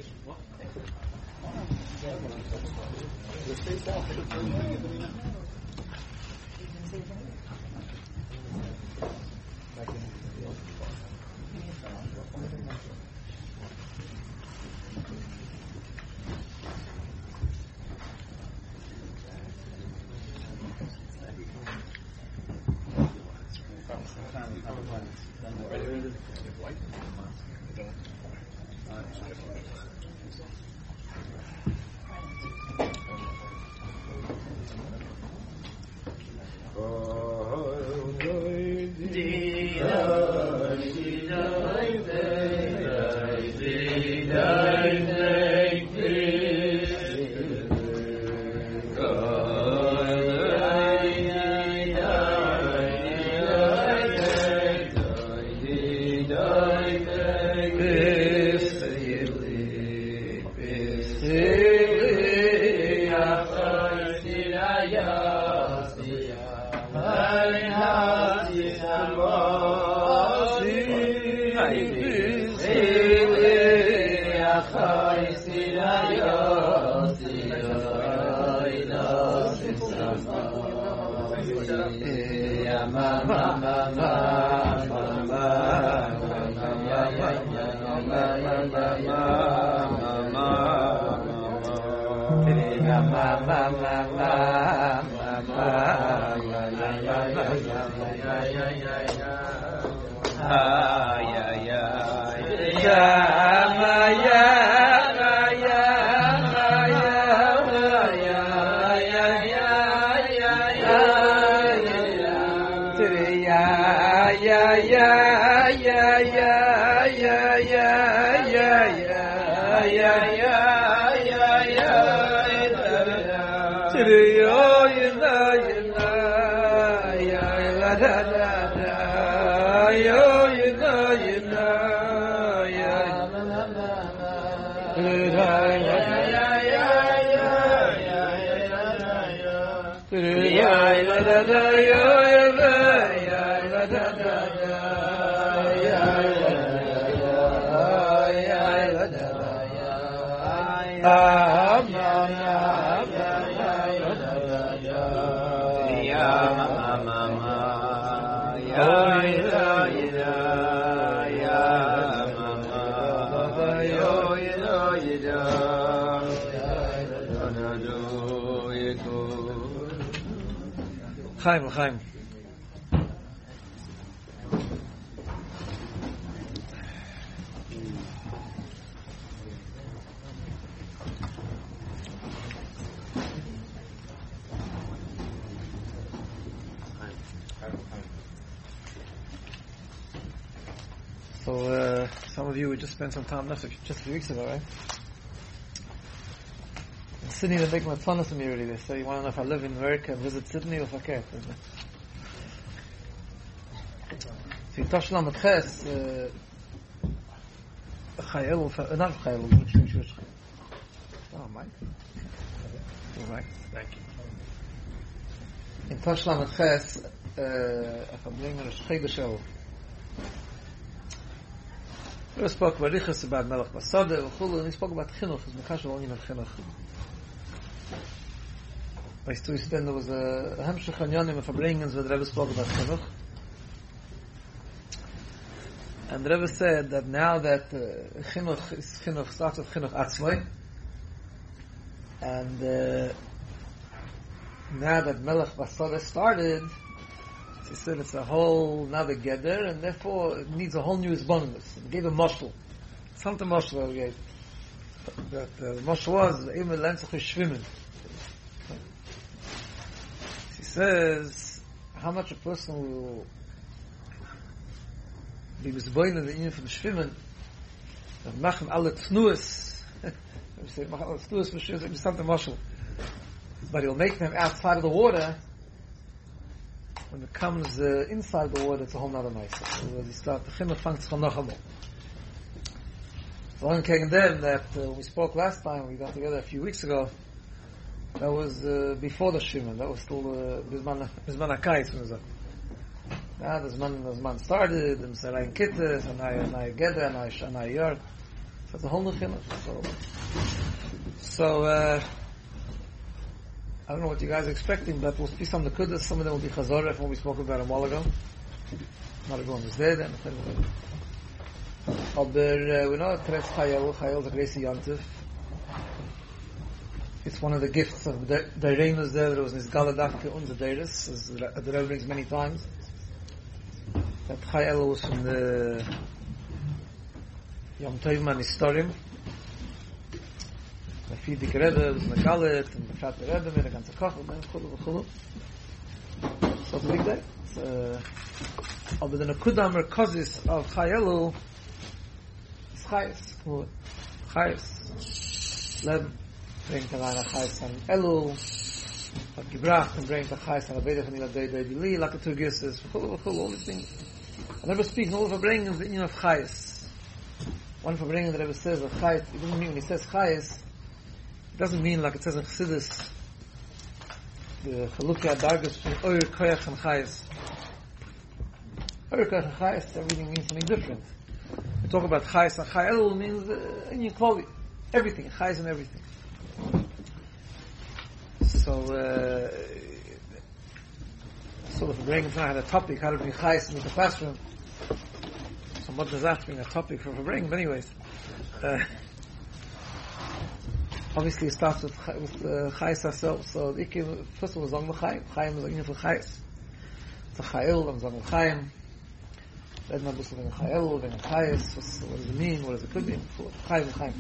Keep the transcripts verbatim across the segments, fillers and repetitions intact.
Chaim, Chaim. So, uh, some of you, we just spent some time, just a few weeks ago, right? In Sydney, they make my fun of me already. They say, you want to know if I live in America, visit Sydney, or if I can't. So, Tashlam at Ches, Chayel, not Chayel, which, which, which, oh, Mike. Oh, Mike. Thank you. In Tashlam at Ches, if I'm bringing a Shchei Show, we spoke about Riches, about Melech Basada, and we spoke about Chinuch, as Mekash of Onion of Chinuch. By Stu then there was a Hemshech on Yonim of Abringans where the Rebbe spoke about Chinuch. And the Rebbe said that now that uh, Chinuch is Chinuch, starts with Chinuch Atzmai, and uh, now that Melech Basada started, he said it's a whole another gather, and therefore it needs a whole new bonus. He gave a mashal. Something mashal he gave. That uh, the mashal was even lensach is schwimmen. He says how much a person will be misboin in the union from schwimmen. Machen alle tnuas. We say machen alle tnuas for schwimmen. It's something mashal. But he'll make them outside of the water. When it comes uh, inside the water, it's a whole nother nice. So when you start, the chinuch fangt sich noch einmal. So one came then that uh, when we spoke last time, we got together a few weeks ago, that was uh, before the Shimon, that was still uh, Bizman HaKais, when it was now the Zman, the Zman started, and Sarayin Kittis, and I, and I Geder, and I, and I Yor. So it's a whole new chinuch. So, so uh, I don't know what you guys are expecting, but we'll see some of the kuddas. Some of them will be chazorah from what we spoke about a while ago. Not everyone was there then. Aber uh, we know that Teretz Chayel, Chayel is a Gracie Yantiv. It's one of the gifts of the Reinos there. There was this Galadavke und the Deiris, as the Rebbe brings many times. That Chayel was from the Yom Tov Man Historim. The Fidik Rebbe was in the Galit, and the Vater Rebbe, with the ganze Koch, and Chulu, Chulu. So it's a big day. Uh, aber the Nekuda Merkozis of Chayelu is Chayes. Chayes. Leb bringt er eine Chayes an Elu, hat gebracht und bringt er Chayes an Abedech and Iladei Dei Dili, like the two Gisses, all these things. I never speak, no verbringen the union of Chayes. One verbringen that ever says of Chayes, it doesn't mean when he says Chayes, it doesn't mean like it says in Chassidus, the Chalukya Dargas from Oyer Koyach and Chayes. Oyer Koyach and Chayes, everything means something different. We talk about Chayes and Chayel means uh, in your clothing, everything, Chayes and everything. So, uh, so if we're had a topic, how to bring Chayes into the classroom, so what does that bring a topic for bringing? But anyways, uh, obviously it starts with, with uh, Chayes ourselves. So, the Ikim, first of all, Zong L'chaim. Chaim is a unit for Chayes. It's a Chayel, and Zong L'chaim. Then not just a Chayel, then a Chayes. What does it mean? What does it could mean? Chaim, L'chaim.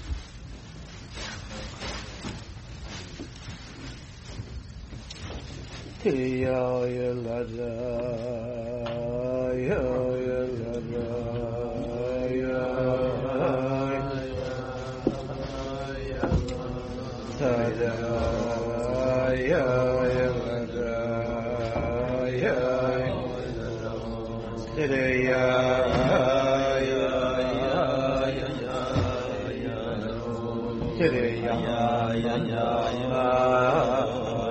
Ya ya la la ya ya la la ya ta da ya ya la la ya ta ya ya ya ya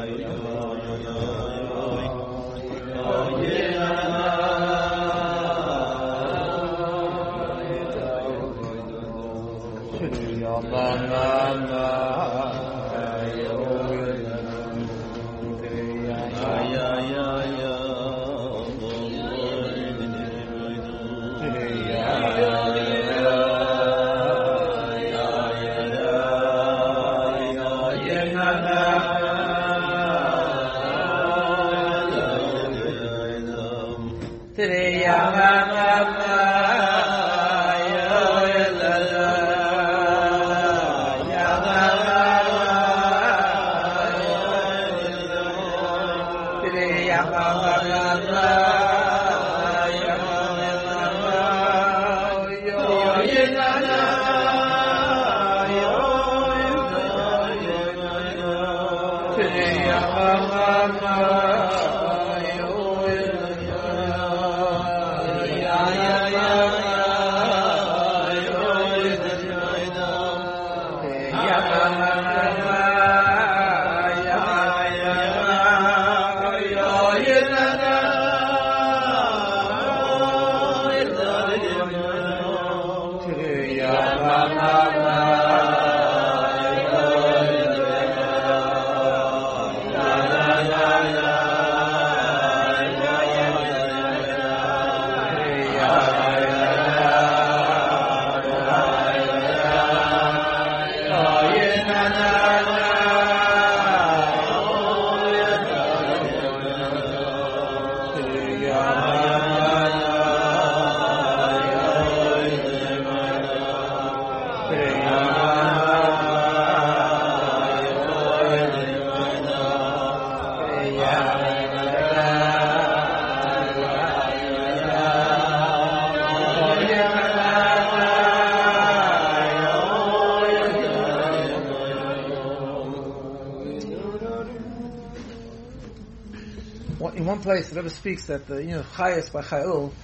in one place the Rebbe speaks that the, you know, Chayes by Chayil,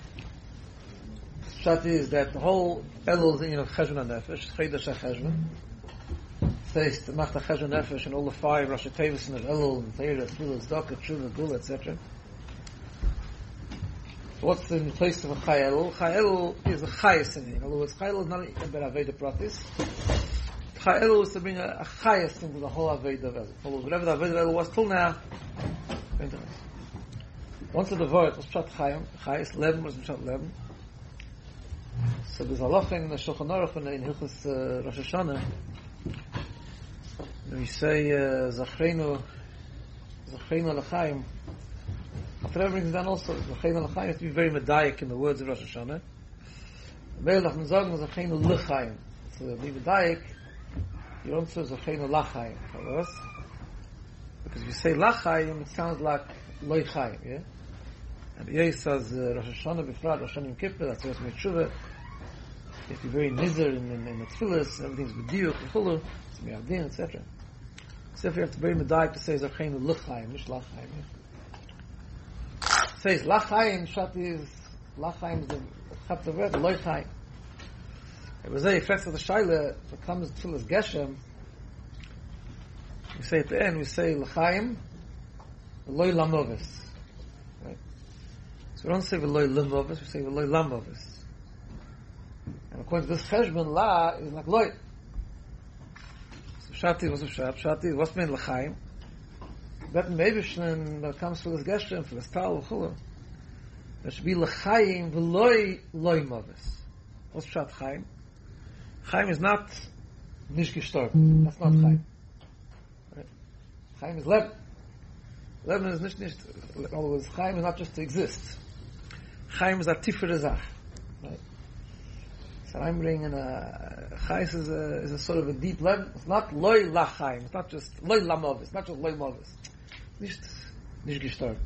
Shat is that the whole Elul is, you know, Cheshvan HaNefesh, Chedesh HaCheshvan. Says to Macht HaCheshvan HaNefesh and all the five Rosh Tevis and Elul, and Teira, Tfilah, Tzedakah, Tshuva, Gula, et cetera. What's in place of a Chayel? Chayel is a Chayes in it. In other words, Chayel is not a Aveda Pratis. Chayel was to bring a, a Chayes into the whole Aveda of El. Although whatever the Aveda of El was till now, once of the word was Pshat Chayim, Chayes, Levin was Pshat Levin. So there's a halacha in the Shulchan Aruch and in Hilchos uh, Rosh Hashanah. We say uh, Zachreinu, Zachreinu L'chaim. After everything's done also, Zachreinu L'chaim, you have to be very medayik in the words of Rosh Hashanah. Melech Nizagim Zachreinu L'chaim. So be medayik, you don't say Zachreinu L'chaim. Because if you say L'chaim, it sounds like Loi Chaim, yeah? And Yeh says uh, Rosh Hashanah Bifrat, Rosh Hashanah Yom Kippur, that's what's made Shuvah. If you're very nizar in, in, in the tefillas, everything's b'diyuk, b'chulu, it's miyavdin, et cetera. So if you have to be very medayik to say Zachreinu L'chaim, not L'chaim. It says L'chaim, Shat is, L'chaim is the chapter word, Loi Chaim. It was a effect of the Shaila, that comes to tefillas Geshem, we say at the end, we say L'chaim, Loi Lamovis. Right? So we don't say V'loi Lamovis, we say V'loi Lamovis. And according to this Cheshbon, La is like Loi. So Shati was a Shat, Shati, what's mean L'chaim? That Meibishlen that comes for this Geshem, for this Tal, V'chulu. There should be L'chaim, V'loi Loi Movis. What's Shat Chaim? Chaim is not Nish gestorben. That's not Chaim. Right? Chaim is Leben. Leben is nicht, nicht, in other words, Chaim is not just to exist. Chaim is a tifere Zach. Right? So I'm bringing a, Chais is a, is a sort of a deep level. It's not Loi La Chaim. It's not just Loi La Movis. It's not just Loi Movis. Nicht, nicht gestorben.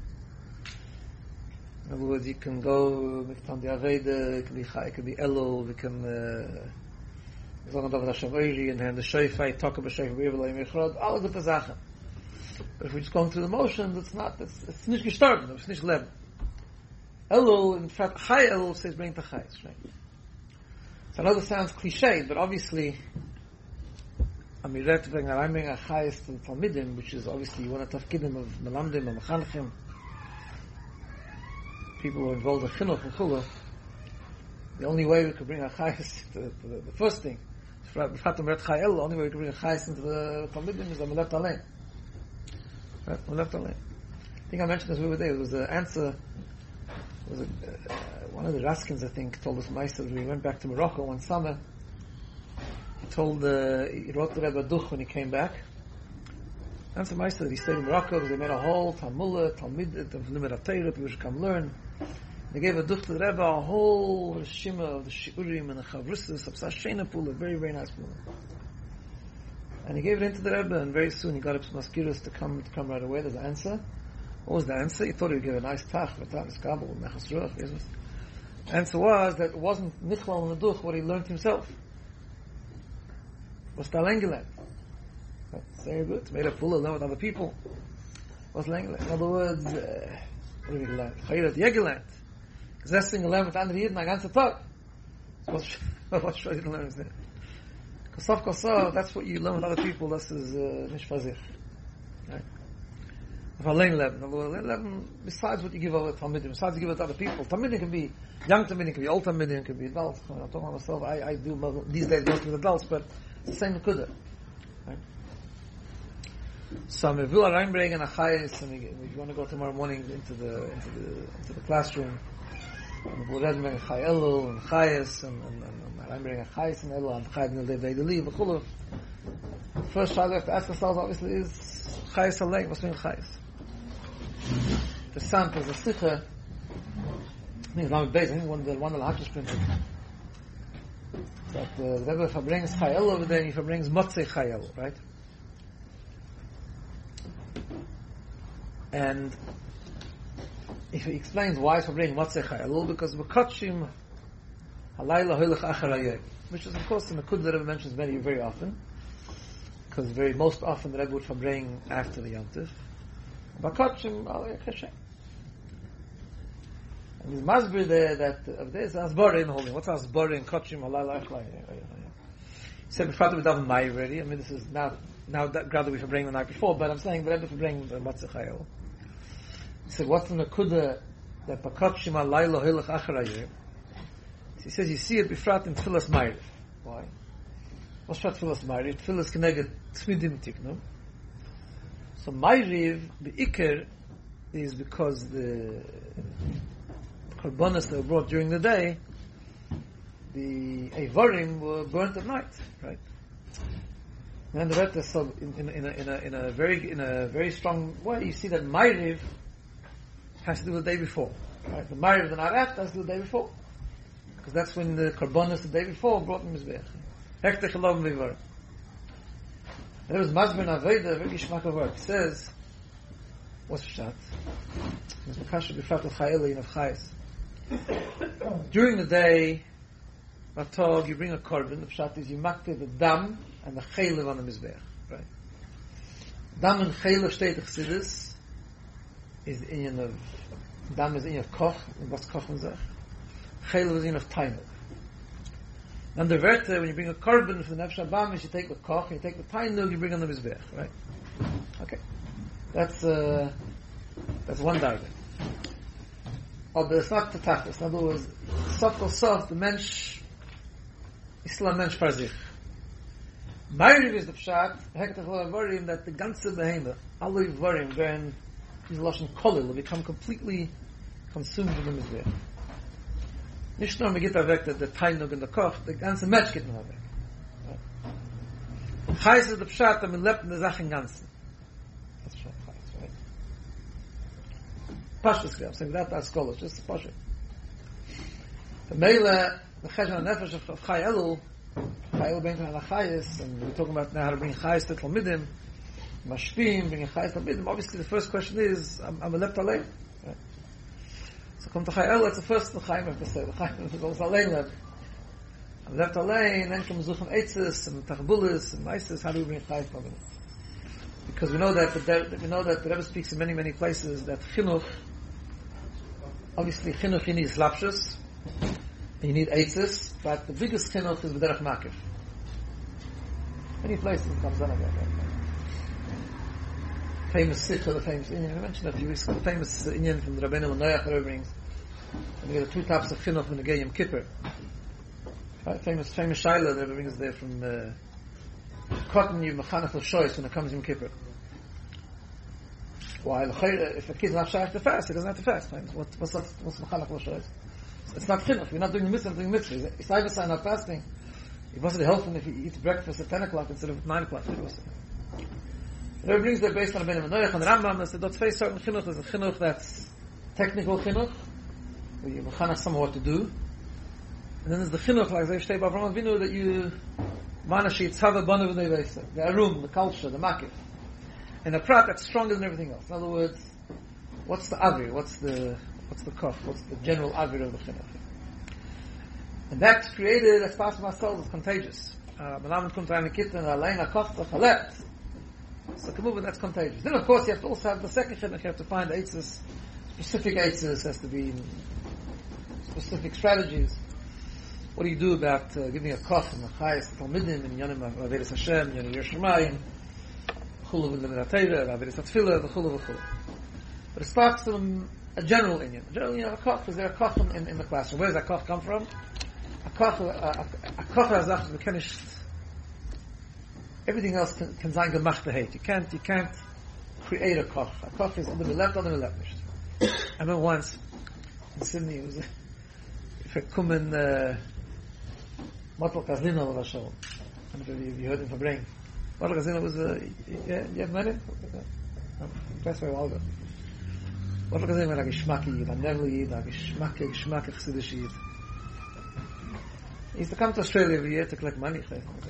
In other words, you can go, we can be Aveda, it can be Chai, it can be Elul, we can, uh, Zong Adav Hashem Oiri, and then the Shofai, talk about Shofai, B'Yevelay Mechrod, all of the Zachen. But if we're just going through the motions, it's not, it's, it's nicht gestorben, it's nicht leben. Elul, in fact, Chai Elul says bring to Chais, right? So I know this sounds cliche, but obviously, Amiret bring a bring a Chais to the Talmidim, which is obviously one of the Tafkidim of Melamdim and Mechanchim, people who are involved in Chinuch and Chula. The only way we could bring a Chais to, to the, the first thing, the only way we could bring a Chais into the Talmidim is that we left Alein. Right? We left Alein. I think I mentioned this the other day. It was an answer. It was a, uh, one of the Raskins, I think, told us Meister. We went back to Morocco one summer. He told, uh, he wrote the Rebbe Duch when he came back. Answer Meister that he stayed in Morocco because they made a whole Talmud, Talmud, Talmud Torah, people should come learn. They gave a duch to the Rebbe, a whole Rishima of the Shiurim and the Chavrusas of Sashena pool, a very, very nice pool. And he gave it into the Rebbe, and very soon he got up to Maskiros to come to come right away. There's an answer. What was the answer? He thought he would give a nice tach, but that was Kabul, Mechas Ruach. The answer was that it wasn't Nichlal in the duch, what he learned himself. It was Talengelet. Very good. It's made a pool alone with other people. What's Lengelet? In other words, uh, what did we learn? Chayirat Yegelet. Gesessen gelernt mit anderen Jiden, ein ganzer Tag. What should I learn is that? Kosof Kosof, that's what you learn with other people, this is nicht für sich. Right? If I learn Leben, besides what you give over Talmidim, besides you give it to other people, Talmidim can be young Talmidim, can be old Talmidim, can be adults. I'm talking about myself, I, I do these days most with adults, but it's the same Nekuda. Right? So we will reinbringen a Chayes, and if you want to go tomorrow morning into the into the into the classroom, and we'll read bring a Chay Elul and Chayes, and and and reinbringen a Chayes and Elul and Chayes and Elul Veideli v'chulu. The first child we have to ask ourselves obviously is Chayes Alein. What's mean Chayes? The son is a Sikha. I think it's not based. I think one of the one of the Hakish printed that uh, the Rebbe verbrings Chay Elul over there, he verbrings Motzei Chay Elul, right? And if he explains why it's for bringing Motzei Chay Elul, because V'kotshim Halayla Hoylech Achar Hayeh, which is of course in the Kud the Rebbe mentions very, very often, because very most often the Rebbe would bring after the Yom Tov. V'kotshim Halayla Cheshem. And he's masbir there that of this Asbara in holding. What's Asbara in Kotshim Halayla Achar Hayeh? He said before we daven Mai already. I mean, this is now now that gradually we bring the night before, but I'm saying the Rebbe for bring the Motzei Chay Elul. He said, what's the Nekuda that Pakakshim alayla hilach acharayim. He says you see it befrat in Tfilas Ma'ariv. Why? What's Prat Tfilas Ma'ariv? Tfilas keneged tzmidim tiknum. So Ma'ariv, the Iker, is because the korbanos that were brought during the day, the Eivarim were burnt at night, right? And the Vet, so in, in, in, a, in, a, in a very in a very strong way, you see that Ma'ariv has to do with the day before, right? The Ma'ariv the night after has to do with the day before, because that's when the korbanos the day before brought in Mizbeach. Hektech Elohim V'Eivarim. There was Mazber Naveda, very Gishmak of work. It says, what's Pshat? It's Makasha B'Frat L'Chayeli of Chayes. During the day, Matog, you bring a korban. The Pshat is you makte the dam and the chaylev on the Mizbeach. Right? Dam and chaylev state of Chassidus is the inyan of, dam is the inyan of koch, and what's koch and zech? Chaylev is the inyan of tainuk. And the Verte, when you bring a korban for the Nefesh HaBamis, you take the koch, you take the tainuk, you bring on the Mizbeach. Right? Okay. That's, uh, that's one darga. Oh, but it's not the tachlis. In other words, sof or sof, the mensch, is still a mensch par sich. Ma'ariv is the pshat, hektach l'avarim, that the ganze behemoth, all the avarim, when he's lashon kolil, will become completely consumed in the mizbeach. Nicht nur me geht er weg, that the tainug and the koch, the ganze mensch geht noch weg. Chayes is the pshat, that man lebt in the Sachen ganzen. That's pshat chayes, right? Pashtus, I'm saying that as scholars, just a pashut. The Meile, the Cheshvan HaNefesh of Chai Elul, Chai Elul brings on the Chayes, and we're talking about now how to bring Chayes to Talmidim, Mashpim, bringing Chayes to Talmidim. Obviously, the first question is, I'm, I'm a left alein. Right? So come to Chai Elul, that's the first the Chaim have to say. The Chaim is always alein left. I'm left alein, then come Zuchan Eitzis, and Tachbulis, and Maisis, how do we bring Chayes to Talmidim? Because we know that, the, we know that the Rebbe speaks in many, many places that Chinuch, obviously Chinuch you need slapshus, and you need eitzis, but the biggest chinuch is b'derech makif. Many places it comes down about that. Famous sikha, the famous Inyan, I mentioned that a few weeks ago, the famous Inyan from the Rabbeinu L'Noyach that brings, and we get two types of chinuch when the Yom Kippur. Right? Famous, famous Shaila that brings there from uh, Cotton, you mechanach l'shois when it comes Yom Kippur. While if a kid is not shaykh to fast, he doesn't have to fast. What, what's that? What's mechanach l'shois? It's not chinuch. We're not doing the mitzvah, we're doing mitzvah. It's either sign not fasting. It wasn't helpful if you eat breakfast at ten o'clock instead of nine o'clock. The Rebbe brings that based on Rabbeinu Menoach and Rambam. They said, don't face certain chinuch. There's a chinuch that's technical chinuch, where you mechanach someone what to do. And then there's the chinuch, like Zev Shtei B'Avram Avinu, that you manashi tzava b'nu v'nei v'eseh. The arum, the culture, the makif. And a prat that's stronger than everything else. In other words, what's the avir? What's the What's the koch? What's the general avir of the chinuch? And that's created as fast as ourselves. It's contagious. Malamed kommt rein Kitte and allein a koch to chalept. So come over, that's contagious. Then of course you have to also have the second chinuch. You have to find eitzes, specific eitzes. Has to be specific strategies. What do you do about uh, giving a koch and a chayes to Talmidim and Yonim Averis Hashem, Yonim Yerushalayim, Chulu v'Lemin HaTeirah, Averis HaTfilah, v'Chulu v'Chulu. But it starts from a general inyan. A general inyan of a koch. Is there a koch in, in the classroom? Where does that koch come from? A koch, a, a, a koch has nachas bekenisht. Everything else can can sein gemacht hate. You can't you can't create a koch. A koch is under the left, under the left. I remember once in Sydney, it was a, if I come in Motel Kazlino of Hashem. I don't know if you heard him from Brain. Motel Kazlino was a, yeah, you have met him? That's very well ago. What look at him like a Geschmack Yid, a Neville Yid, a Geschmack, a Geschmack, a Chassidish Yid. He used to come to Australia every year to collect money.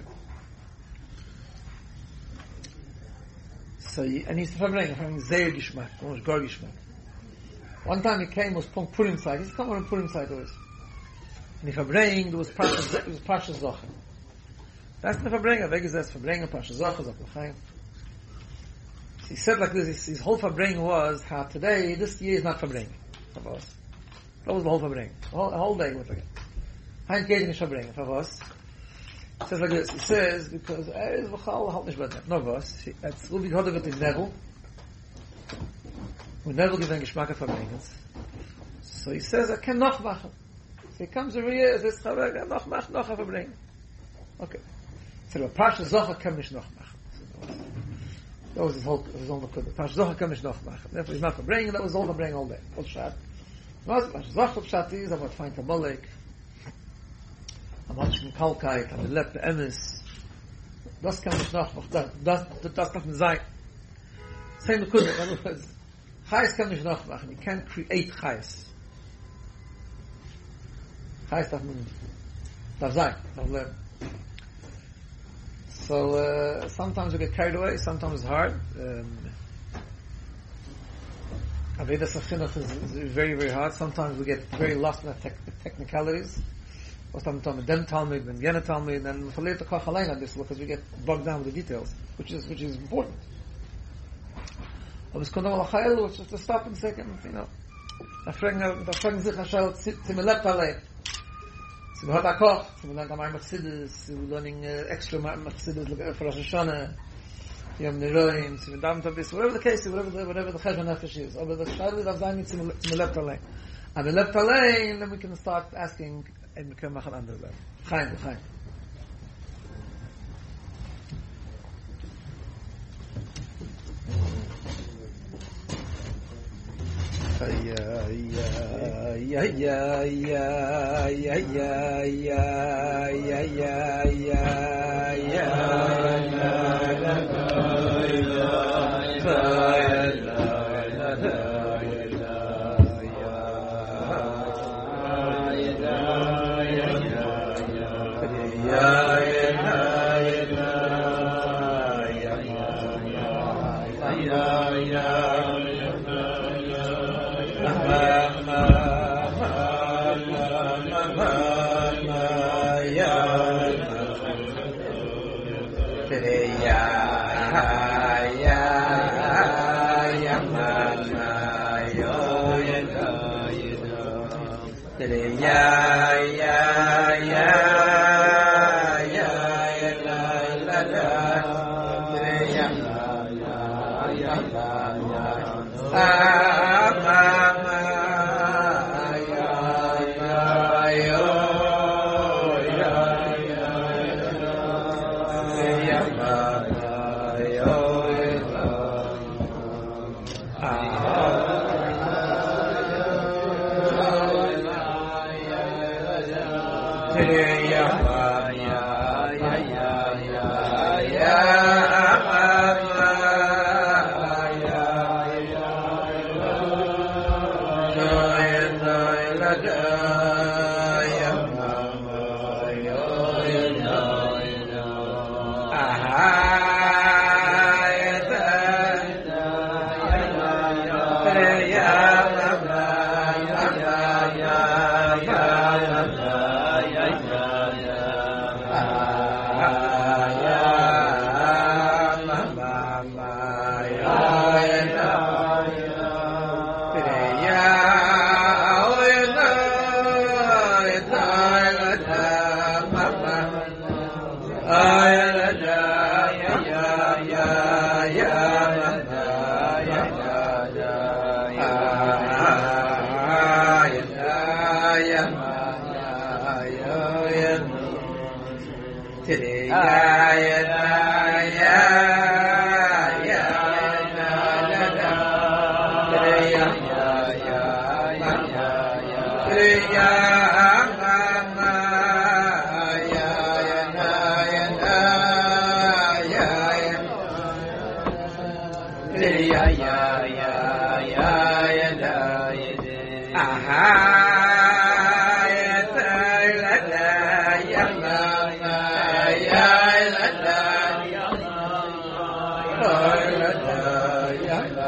So, he, and he used to verbring, having Zeir Geschmack, almost Gor Geschmack. One time he came, was Pong Purim side. He used to come on Purim side always. And he verbring, there was Parshas, it was Parshas Zocher. That's the verbring, I've exist verbring, Parshas Zocher, Zocher Chaim. He said like this, his, his whole Fabring was how today, this year is not Fabring. That was the whole Fabring. The whole, the whole day was like it. How engaging is Fabring? For us. He says like this, he says, because, eh, it's v'chal, halt nicht bei dem. No, was? It's will be hodert in Nevel. When Nevel gives einen Geschmack of Fabringens. So he says, I can noch machen. So he comes every year, says, I can noch machen, noch verbringen. Okay. So the Parsha Zohar kann mich noch machen. That was his whole, his whole good. The Parsha Zohar kann mich noch machen. Therefore he's not verbringen, that was all verbringen all day. All Shat. Was Parsha Zohar Shat is, I'm going to find Kabbalah. I'm going to Kalkai, I'm going to let the Emes. Das kann ich noch machen. Das, das, das darf nicht sein. Same Kunde, in other words, Chais kann ich noch machen. You can't create Chais. Chais darf man, darf sein, darf lernen. So, uh, sometimes we get carried away, sometimes it's hard. Um, Avodas HaChinuch is, is very, very hard. Sometimes we get very lost in the tech, technicalities. Was tam tam dem Talmud and Yena Talmud, and then we forget the koch allein on this because we get bogged down with the details, which is which is important. Aber es kommt mal Chayel, which is to stop and second, you know. Da fragen da fragen sich Chayel, sie mir lebt allein. Sie hat a koch, sie lernt am Mercedes, sie learning uh, extra Mercedes for Rosh Hashanah. Sie haben Neroim, sie damt a bit, whatever the case, whatever the whatever the Chayel nefesh is. Aber the Chayel darf sein, sie mir lebt allein. And the left allein, then we can start asking, and we can make an andere level. Chaim, Chaim. Yeah, yeah, yeah, yeah, yeah, yeah, yeah, yeah, yeah, yeah, yeah,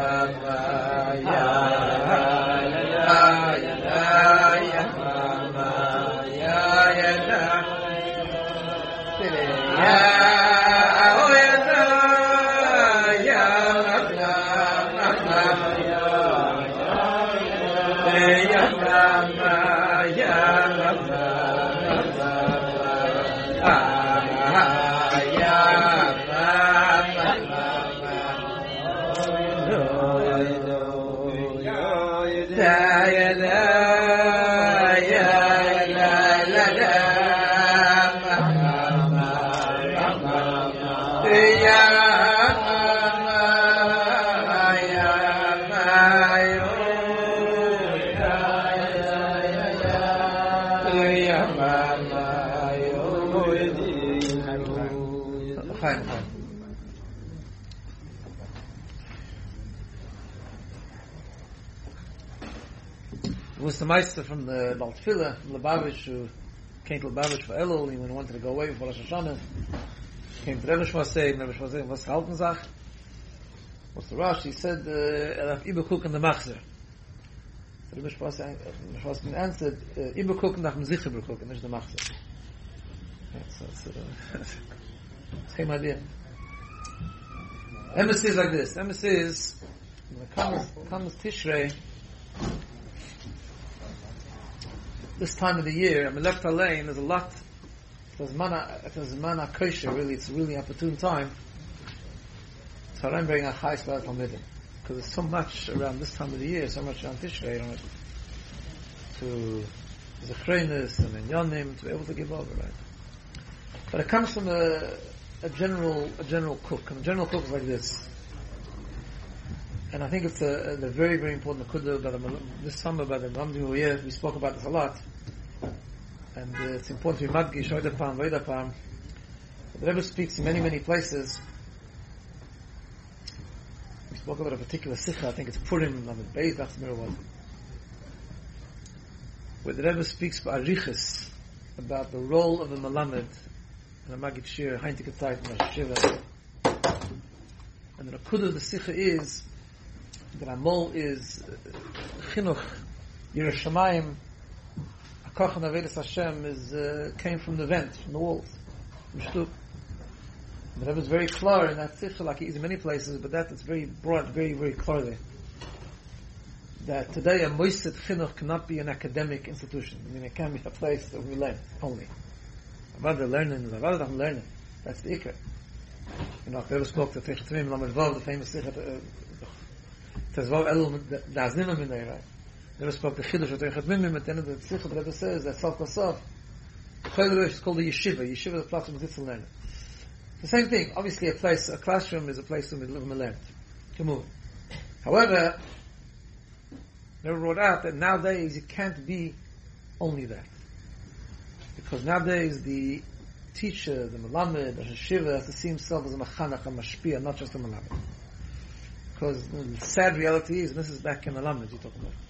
Yeah. Was the Meister from the Baltfila, from Lubavitch, who came to Lubavitch for Elul, and when he wanted to go away before Rosh Hashanah, came to Rebbe Shmosei, and Rebbe Shmosei, what's the Haltensach? What's the Rosh? He said, er hat Ibekuk in the Machzer. So Rebbe Shmosei answered, Ibekuk nach dem Sicher Ibekuk, and not the Machzer. So it's uh, same idea. Embassy is like this. Embassy is, when it comes, comes Tishrei, this time of the year, I'm left alone, there's a lot, there's mana, there's mana kosher, really, it's a really opportune time to try and bring a high spot from within. Because there's so much around this time of the year, so much around Tishrei, on it, to Zechrenis and Inyanim, to be able to give over, right? But it comes from a, a general, a general cook, and a general cook is like this. And I think it's a, a very, very important nekuda that this summer by the Ramdi year we spoke about this a lot, and uh, it's important to be madgish oidapam v'oidapam. The Rebbe speaks in many, many places. We spoke about a particular sikha. I think it's Purim, Lamed Beis, that's the one, where the Rebbe speaks by Arichas about the role of the Melamed and the Magid Shir, Heintik Tzait, and Shiva. And the nekuda of the sikha is the Ramol is Chinuch Yiras Shamayim. Akoch and Avedas Hashem is uh, came from the vent, from the walls, from Shtup. The Rebbe is very clear in that Tzich, like he is in many places, but that is very broad, very, very clearly. That today a Moiset Chinuch cannot be an academic institution. I mean, it can be a place that we learn only. Rather learning, rather than learning. That's the Ikra. You know, the Rebbe spoke to Teichet Tzimim, Lamed Vav, the famous Tzich, Tezvav Elul Daznim Minay, right? The Rebbe spoke to Chiddush or Teichet Mimim, at the end of the Tzich, the Rebbe says that Sof Kosof, Chaylerush is called the Yeshiva. Yeshiva is a place where we learn. The same thing. Obviously, a place, a classroom is a place where we live and learn. Come However, they wrote out that nowadays it can't be only that, because nowadays the teacher, the Melamed, the Yeshiva, has to see himself as a Machanach, a Mashpia, not just a Melamed. Because the sad reality is, and this is back in the Lamed you talk about,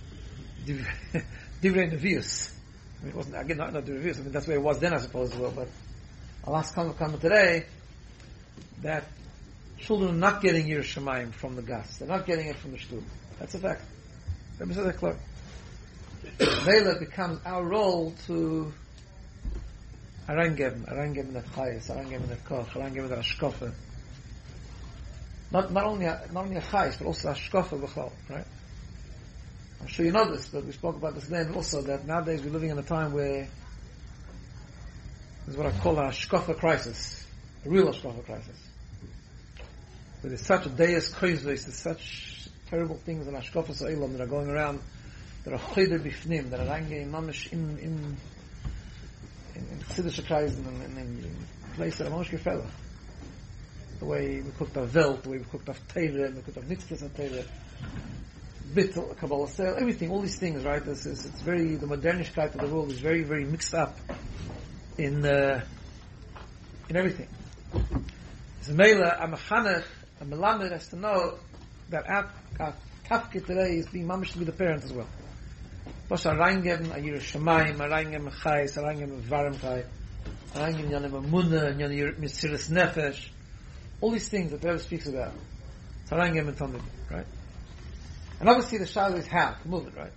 Divrei Nevius. I mean, it wasn't, again, not, not Divrei Nevius, I mean, that's where it was then, I suppose, as well, but Allah's comment today, that children are not getting Yiras Shamayim from the gas. They're not getting it from the Shtul. That's a fact. Let me say that clear. Vela becomes our role to arangem, arangem that chayes, arangem that koch, arangem that ashkofa. Not, not only a, not only a chayes, but also a ashkofa b'chol, right? I'm sure you know this, but we spoke about this then also, that nowadays we're living in a time where there's what I call a ashkofa crisis, a real ashkofa crisis. Where there's such a deus koizos, there's such terrible things in ashkofa sa'ilam that are going around, that are choyder bifnim, that are angry mamish in, in, in, in Chiddush HaKreis, in, in, in place that are mamish gefellach. The way we cooked our Welt, the way we cooked our Teire, we cooked our Nitzkes and Teire, Bittel, Kabbalah Sale, everything, all these things, right? This is, it's very, the modernishkeit of the world is very, very mixed up in, uh, in everything. So Meila, a Mechanech, a Melamed has to know that our, our Tafkid today is being mamish to be the parent as well. Plus, a Reingeben, a Yiras Shamayim, a Reingeben Chayes, a Reingeben Varim Chay, a Reingeben Yanim Amunah, and Yanim Mesiras Nefesh, all these things that the Rebbe speaks about. Tarangim and Talmud, right? And obviously the shadow is how to move it, right?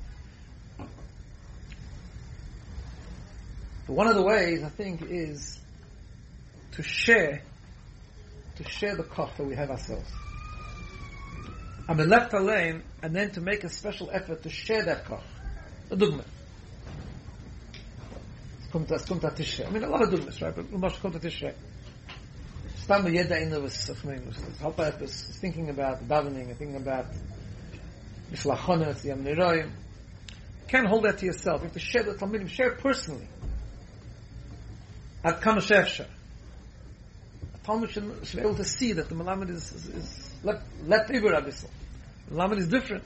But one of the ways, I think, is to share, to share the koch that we have ourselves. I'm left alone, and then to make a special effort to share that koch. A dugma. It's come to Tishrei. I mean, a lot of dugmas, right? But much come to Tishrei. Stam Yeda in was Halpa was thinking about davening, thinking about Mislachonah, the Yom Niroyim. can't hold that to yourself. You have to share the Talmudim, share it personally. At Kama Shefsha. A Talmud should, should be able to see that the Malamed is, is, is let, let Iber Abyssal. The Malamed is different.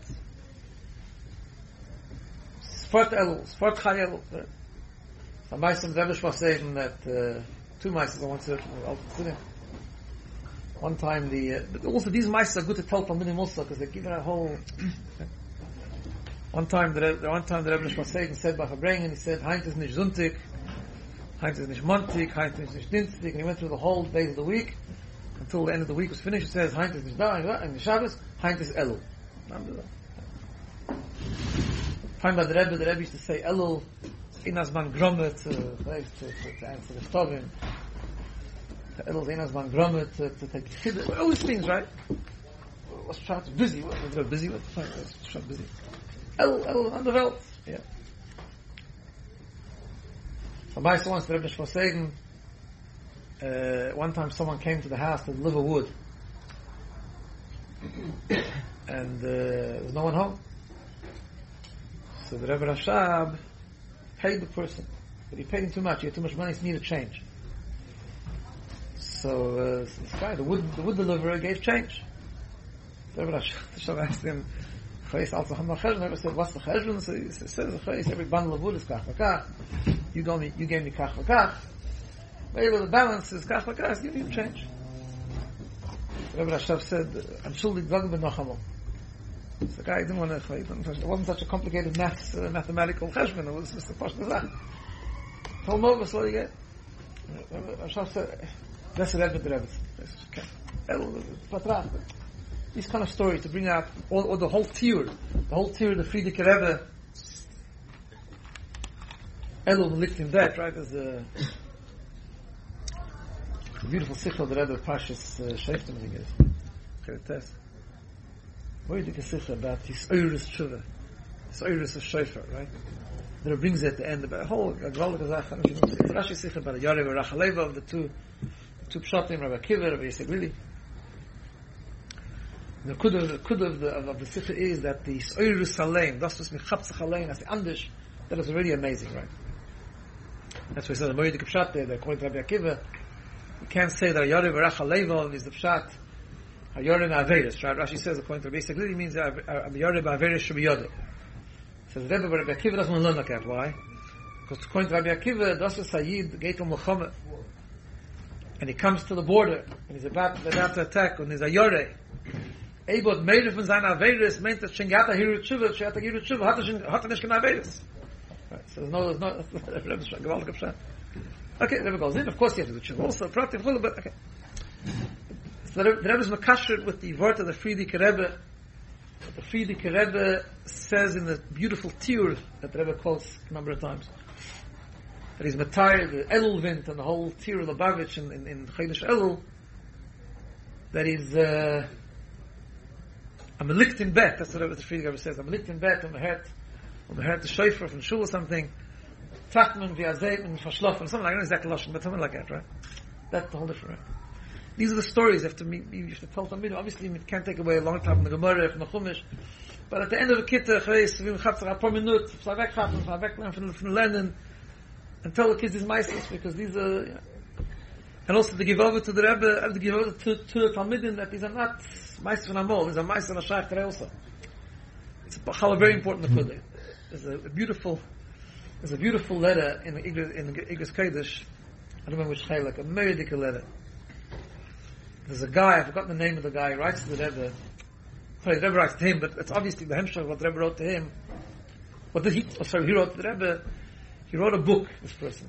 Sfort Elul, Sfort Chai Elul. So Meisim Rebesh was saying that, uh, two Meisim I want to say from the Alter Chassidim. One time the, uh, but also these Meisim are good to tell Talmudim also, because they give it a whole, one time the, the one time the Rebbe was saying, said by Fabrengen, he said, Heint is nicht Suntig, Heint is nicht Montig, Heint is nicht Dienstig, and he went through the whole days of the week, until the end of the week was finished. He says, Heint is nicht da, and the Shabbos, Heint is Elul. Find by the Rebbe, the Rebbe used to say, Elul, Inas man Grommet, to, to, to answer the Stovim. Elul, Inas man Grommet, to, to take Chiddush, all these things, right? What's Pshat? Busy. What's Pshat? Busy? What's Pshat? Busy. El, El, on the Welt. Yeah. So, Meister once, the Rebbe was saying, uh, one time someone came to the house to deliver wood. And, uh, there was no one home. So the Rebbe Rashab paid the person. But he paid him too much. He had too much money, he needed change. So, uh, this guy, the wood, the wood deliverer gave change. The Rebbe Rashab asked him, Chayes also Hamar Cheshbon. The Rebbe said, what's the Cheshbon? So he says, Chayes, every bundle of wood is kach v'kach. You gave me, you gave me kach v'kach. Maybe the balance is kach v'kach, give me change. The Rebbe Rashab said, I'm schuldig Zog ben Nochamol. So the guy didn't want to, it wasn't such a complicated maths, uh, mathematical Cheshbon, it was just a Pashto Zach. Told him over, so what do you get? The Rebbe Rashab said, that's the Rebbe, the Rebbe. Okay. Patrach. These kind of stories to bring out all, all the whole tier, the whole tier of the Friedrich Rebbe. Elul liegt in that, right? There's a, a beautiful sikha of the Rebbe Pashas uh, Sheftim, I think it is. Okay, test. What do you think a sikha about his Eirus Tshuva? His Eirus of Shofar, right? That it brings at the end about a whole Agvalak Azach. I don't know if you know. The Rashi sikha about a Yarev and Rachaleva of the two, the two Pshatim, Rabbi Akiva, Rabbi Yisrael, really. The kud of the kud of the of the sikha is that the Eirus Halein, das was Mechatzach Halein, that's the Andish, that is really amazing, right? That's why he said the Moedik Pshat there, according to Rabbi Akiva, you can't say that Yarev and Rachaleva is the Pshat. Hayorim Averis, right? Rashi says, according to Rabbi Yisrael, it means Hayorim Averis should be Yodeh. Says Rebbe, but Rabbi Akiva doesn't learn like that. Why? Because according to Rabbi Akiva, Das is Sayyid, Gate of Muhammad, and he comes to the border, and he's about, about to attack, and there's a Yoreh. Eibot Meirif and Zayn Averis meant that Shingata Hiru Tshuva, Shingata Hiru Tshuva, Hata Nishkan Averis. So there's no, there's no, Rebbe's Gavaldik Pshat. Okay, Rebbe goes in, of course you have to do Tshuva, also, Pratim, but, okay. So the Rebbe is makasher with the word of the Friedrich Rebbe. The Friedrich Rebbe says in the beautiful tier that the Rebbe quotes a number of times, that he's matayr, the Elul Vint, and the whole tier of Lubavitch in, in, in Chodesh Elul, that he's, uh, I'm a licht in bet, that's what the Friedrich Rebbe says, I'm a licht in bet, I'm a hert, I'm a hert the shofar from shul or something, Tachman, v'azayim, and verschlafen, something like that, I don't know exactly Lashon, but something like that, right? That's the whole different, right? These are the stories you have to meet, you have to tell them. Obviously, it can't take away a long time from the Gemara, from the Chumash. But at the end of the Kitta, we have a paar minutes, from Lenin, and tell the kids these meisters, because these are, you know. And also to give over to the Rebbe, and to give over to, to the Talmidim, that these are not meisters from Amol, these are meisters from Ashach Terei also. It's a, a very important Nekudah. There's a, a beautiful, there's a beautiful letter in the Igros Kodesh, I don't remember which Chelek, a medical letter. There's a guy, I've forgotten the name of the guy, he writes to the Rebbe. Sorry, the Rebbe writes to him, but it's obviously the Hemshech what the Rebbe wrote to him. What did he, oh, sorry, he wrote to the Rebbe, he wrote a book, this person,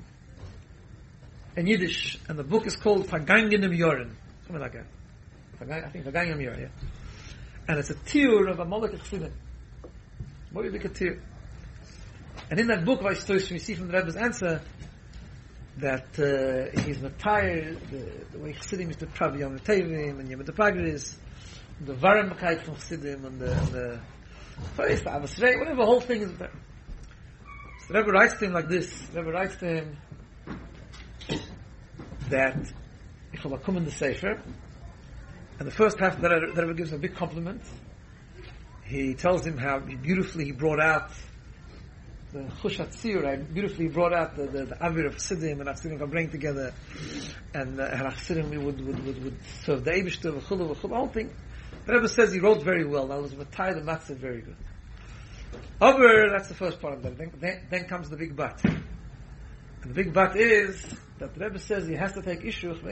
in Yiddish, and the book is called Vergangenem Yoren, something like that. I think Vergangenem Yoren, yeah. And it's a tier of a Molech Chassidim. What do you think a tier? And in that book, we see from the Rebbe's answer, that uh, he's matayr, the, the way Chassidim used to travel Yom Tevim and Yom Tepagris, the Varamachayt from Chassidim and the, and the Faris, the Avasrei, whatever, the whole thing is there. So the Rebbe writes to him like this, the Rebbe writes to him that if I'll come in the Sefer, and the first half of the Rebbe, the Rebbe gives a big compliment. He tells him how beautifully he brought out the Chush HaTzir, I beautifully brought out the, the, the Avir of Chassidim and Chassidim can bring together, and uh, Chassidim we would, would, would, would serve the Eibishter, the Chulu, the whole thing. The Rebbe says he wrote very well. That was Matai the Matzah very good. However, that's the first part of that. Then, then, then comes the big but. And the big but is that the Rebbe says he has to take issue with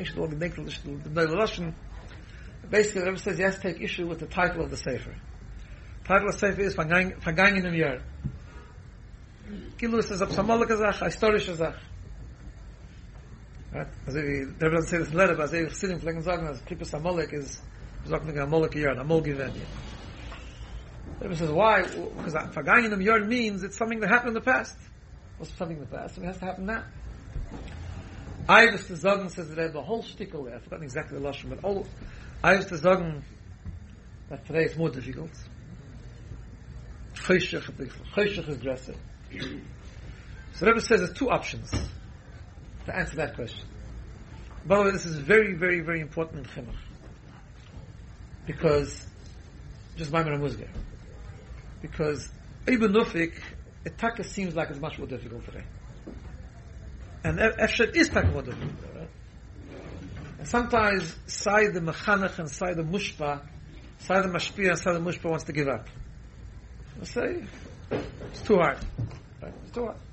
basically the Rebbe says he has to take issue with the title of the Sefer. The title of the Sefer is Vergangen im Jahr. Kilu ist es ab Samalika Zach, a historische Zach. Right? Also wie, der Rebbe doesn't say this in the letter, but as ich sitting flecken sagen, as Kippus Samalek is, sagt nicht Amalek Jahr, Amol Given. The Rebbe says, why? Because Vergangen im Jahr means it's something that happened in the past. What's something in the past? It has to happen now. I was to sagen, says the Rebbe, a whole shtickle there. I've forgotten exactly the Lashon, but all, I was to sagen that today is more difficult. Choshech Choshech is dresser. So the Rebbe says there's two options to answer that question. By the way, this is very, very, very important in Chinuch. Because, just Maimon HaMuzger. Because Ibn Nufik, it taka seems like it's much more difficult today. And Efshet is taka more difficult, right? And sometimes, Sai the Mechanech and Sai the Mushpa, Sai the Mashpia and Sai the Mushpa wants to give up. I say, it's too hard. Right? It's too hard.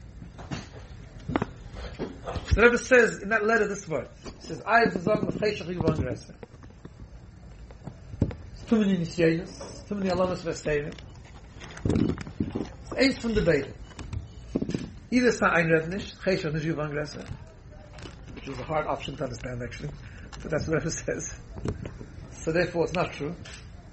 So the Rebbe says in that letter this word. It says, I have to sagen the Cheshach Yivon Gresse. It's too many Nisyenis, too many Alamas Vestevim. It's eins from the Beide. Either it's not Einrednish, Cheshach Yivon Gresse, which is a hard option to understand actually, but that's what the Rebbe says. So therefore it's not true.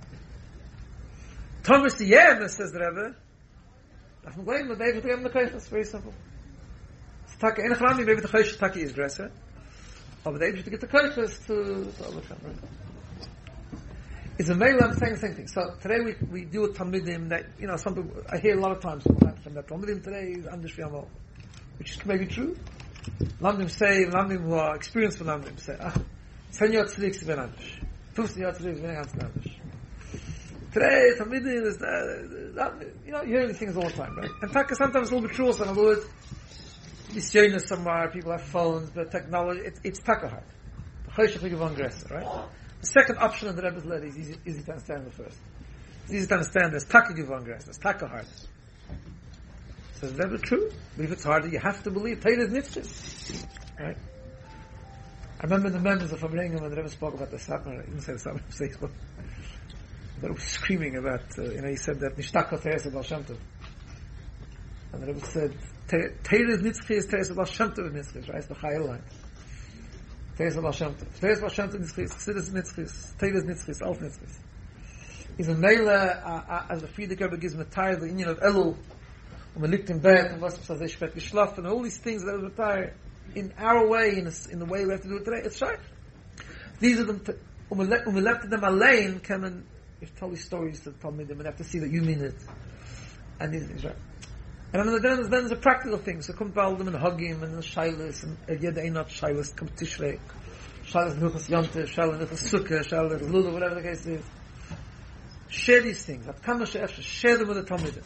Thomas the Yem, says the Rebbe, I'm going with David to give him the Cheshach. It's very simple. Taka in Khrami maybe the Cheshach Taki is dresser. But they to get the Cheshach to to overcome. It's a mail I'm saying the same thing. So today we we do with Talmidim that you know some people I hear a lot of times from that Talmidim today is Anders Fiamol, which may be true. Lamdim say Lamdim who are experienced with Lamdim say ah ten years tzrik ben Anders. fifteen years tzrik ben Anders. Today Talmidim is uh, you know you hear these things all the time, right? And Taka sometimes it's a little bit true, some of it. This journey somewhere, people have phones, but technology, it, it's taka hard. Right? The second option in the Rebbe's letter is easy, easy to understand the first. It's easy to understand there's taka givon gress, there's taka hard. So is that true? But if it's harder, you have to believe. Torah is nitzvah. Right? I remember the members of Fabrengen when the Rebbe spoke about the Satmar, he didn't say the Satmar, he said, but he was screaming about, uh, you know, he said that Nishtaka Teres Baal Shem Tov. And the Rebbe said, Teres Nitzchis, Teres Baal Shem Tov Nitzchis, right? It's the Chayil line. Teres Baal Shem Tov. Teres Baal Shem Tov Nitzchis, Chassidus Nitzchis, Teres Nitzchis, Alf Nitzchis. He's a Meila, as the Friedrich Rebbe gives Matai, the union of Elul, and we liegt in bed, and was was spät geschlafen, and all these things that are Matai, in our way, in, a, in the way we have to do it today, it's shaykh. These are them, when we left them alone, come and tell these stories to tell me them, and have to see that you mean it. And these things, right? And then, then, then there's a practical thing. So come to them and hug him and Shilas and Yed Einot Shilas come Tishrei. Shilas Nuchas Yonte, Shilas Nuchas Sukkah, Shilas Lulav, whatever the case is. Share these things. At Kama She'efshe, share them with the Talmidim.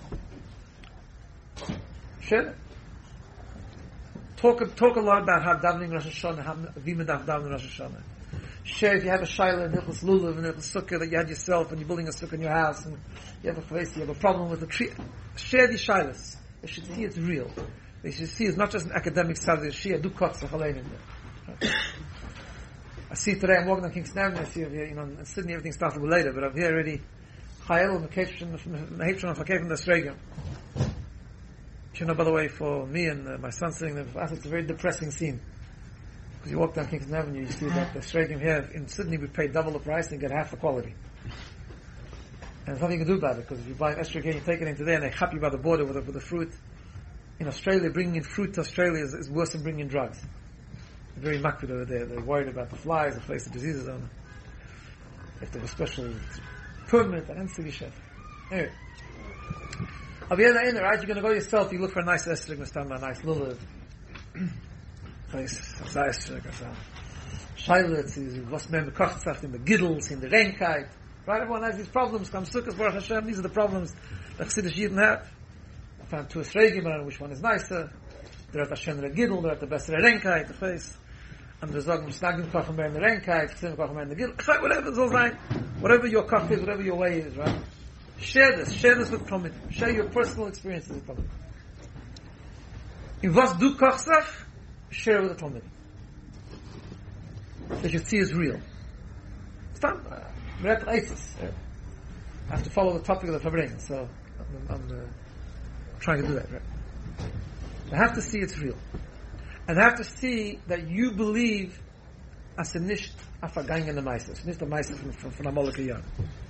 Share them. Talk, talk a lot about how davening Rosh Hashanah, how Vimadav davening Rosh Hashanah. Share if you have a Shilah and Nuchas Lulav and Nuchas Sukkah that you had yourself and you're building a Sukkah in your house and you have a place, you have a problem with the tree. Share these Shilas. They should see it's real. They should see it's not just an academic study. Shia do kotzach alein in there. I see today I'm walking on King's Avenue. I see here, you know, in Sydney everything starts a little later, but I'm here already. Chayel and the Keishon, the Heipshon of Hakei from the Sregim. You know, by the way, for me and uh, my son sitting there, for us it's a very depressing scene. Because you walk down Kingston Avenue, you see that the Sregim here in Sydney we pay double the price and get half the quality. And there's nothing you can do about it, because if you buy an estrogen, you take it into there, and they chop you by the border with the, with the fruit. In Australia, bringing in fruit to Australia is, is worse than bringing in drugs. They're very makrid over there. They're worried about the flies, the place the diseases on them. If they have a special permit, and then chef. Anyway. Of the other end, right, you're going to go yourself, you look for a nice estrogen, a nice lulav. Place, a estrogen, a shailitz, was man bekocht sagt in the giddles, in the reinkite. Right, everyone has these problems. Come Sukkot, Baruch Hashem, these are the problems that Chassidish Yidden have. found two Esregim, I don't know which one is nicer. They're at the Shen Regidl, they're at the best Renkheit, the face. And there's Zogim Snagim Kochim Mer in the Renkheit, Chsim Kochim in the Gidl. Whatever it's all right. Whatever your Koch is, whatever your way is, right? Share this. Share this with Talmud. Share your personal experiences with Talmud. In was du Kochsach, share with the Talmud. That you see is real. Stop. I have to follow the topic of the Fabring, so I'm, I'm uh, trying to do that, right? I have to see it's real. And I have to see that you believe as a nicht afagang in the Meises. Nicht the Meises from, from, from Amalek Yom.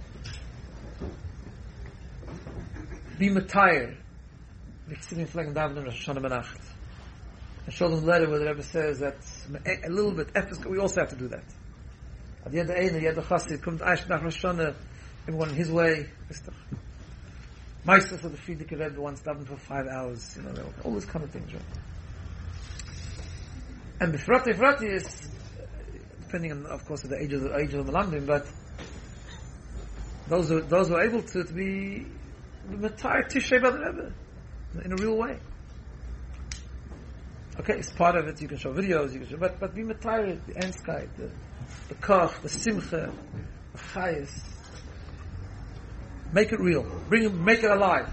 Be matired. We sit in Flecken David and Rosh Hashanah Menacht. And show them the letter where the Rebbe says that a little bit, we also have to do that. At the end of the Ein, the end of Chassid, comes Aish nach Rosh Hashanah, everyone in his way. Meister for the Frierdiker Rebbe once davened for five hours, you know, all those kind of things, right? And Bifrati Bifrati is, depending on, of course, the age of the age of the Melamdim, but those who those who are able to to be Matar Tishrei by the Rebbe in a real way. Okay, it's part of it. You can show videos, you can show, but but be Matar the Enskite, the the Koch, the Simcha, the Chayes. Make it real. Bring it, make it alive.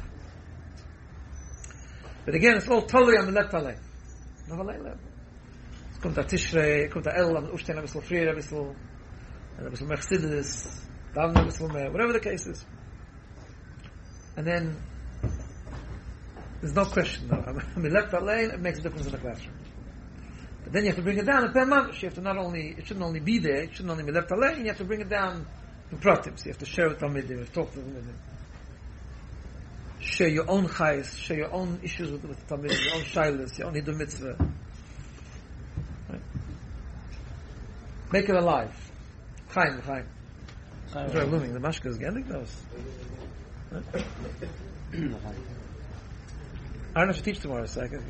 But again, it's all totally on the left alay. No alay left. Es kommt a Tishrei, kommt a El, am Ufstein a bissl frier, a bissl, a bissl Mercedes, down a bissl mehr, whatever the case is. And then, there's no question now. On the left alay, it makes a difference in the classroom. But then you have to bring it down in per mamash. You have to not only, it shouldn't only be there, it shouldn't only be left alay, you have to bring it down in pratim. So you have to share with Talmidim, you have to talk to them. Share your own chayes, share your own issues with, with Talmidim, your own shaylas, your own hidu mitzvah. Right? Make it alive. Chaim, Chaim. It's very blooming. The mashka is getting those. I don't have to teach tomorrow, so I can...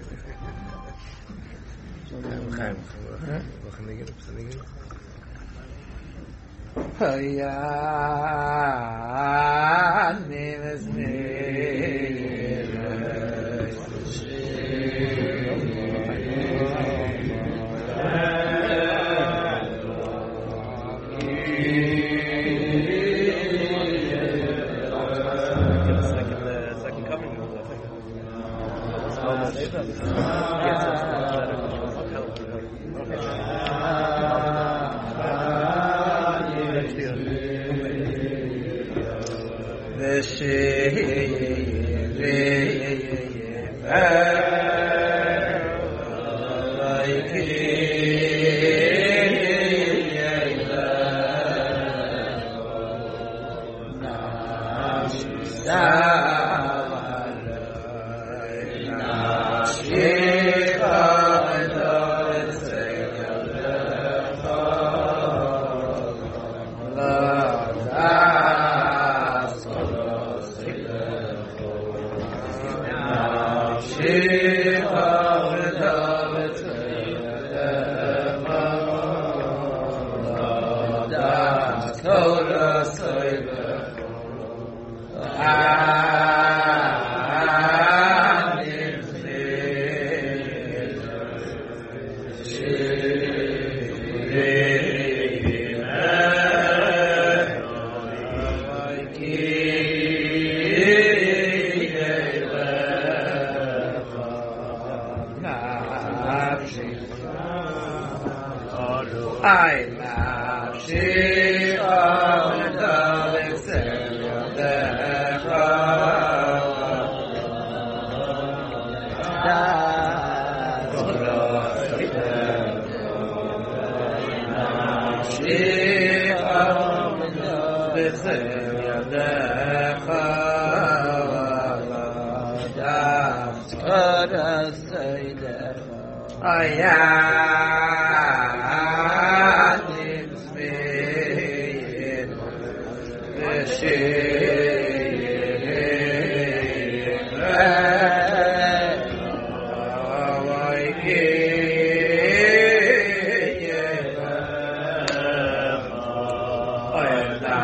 Chaim, Chaim. Hayya neves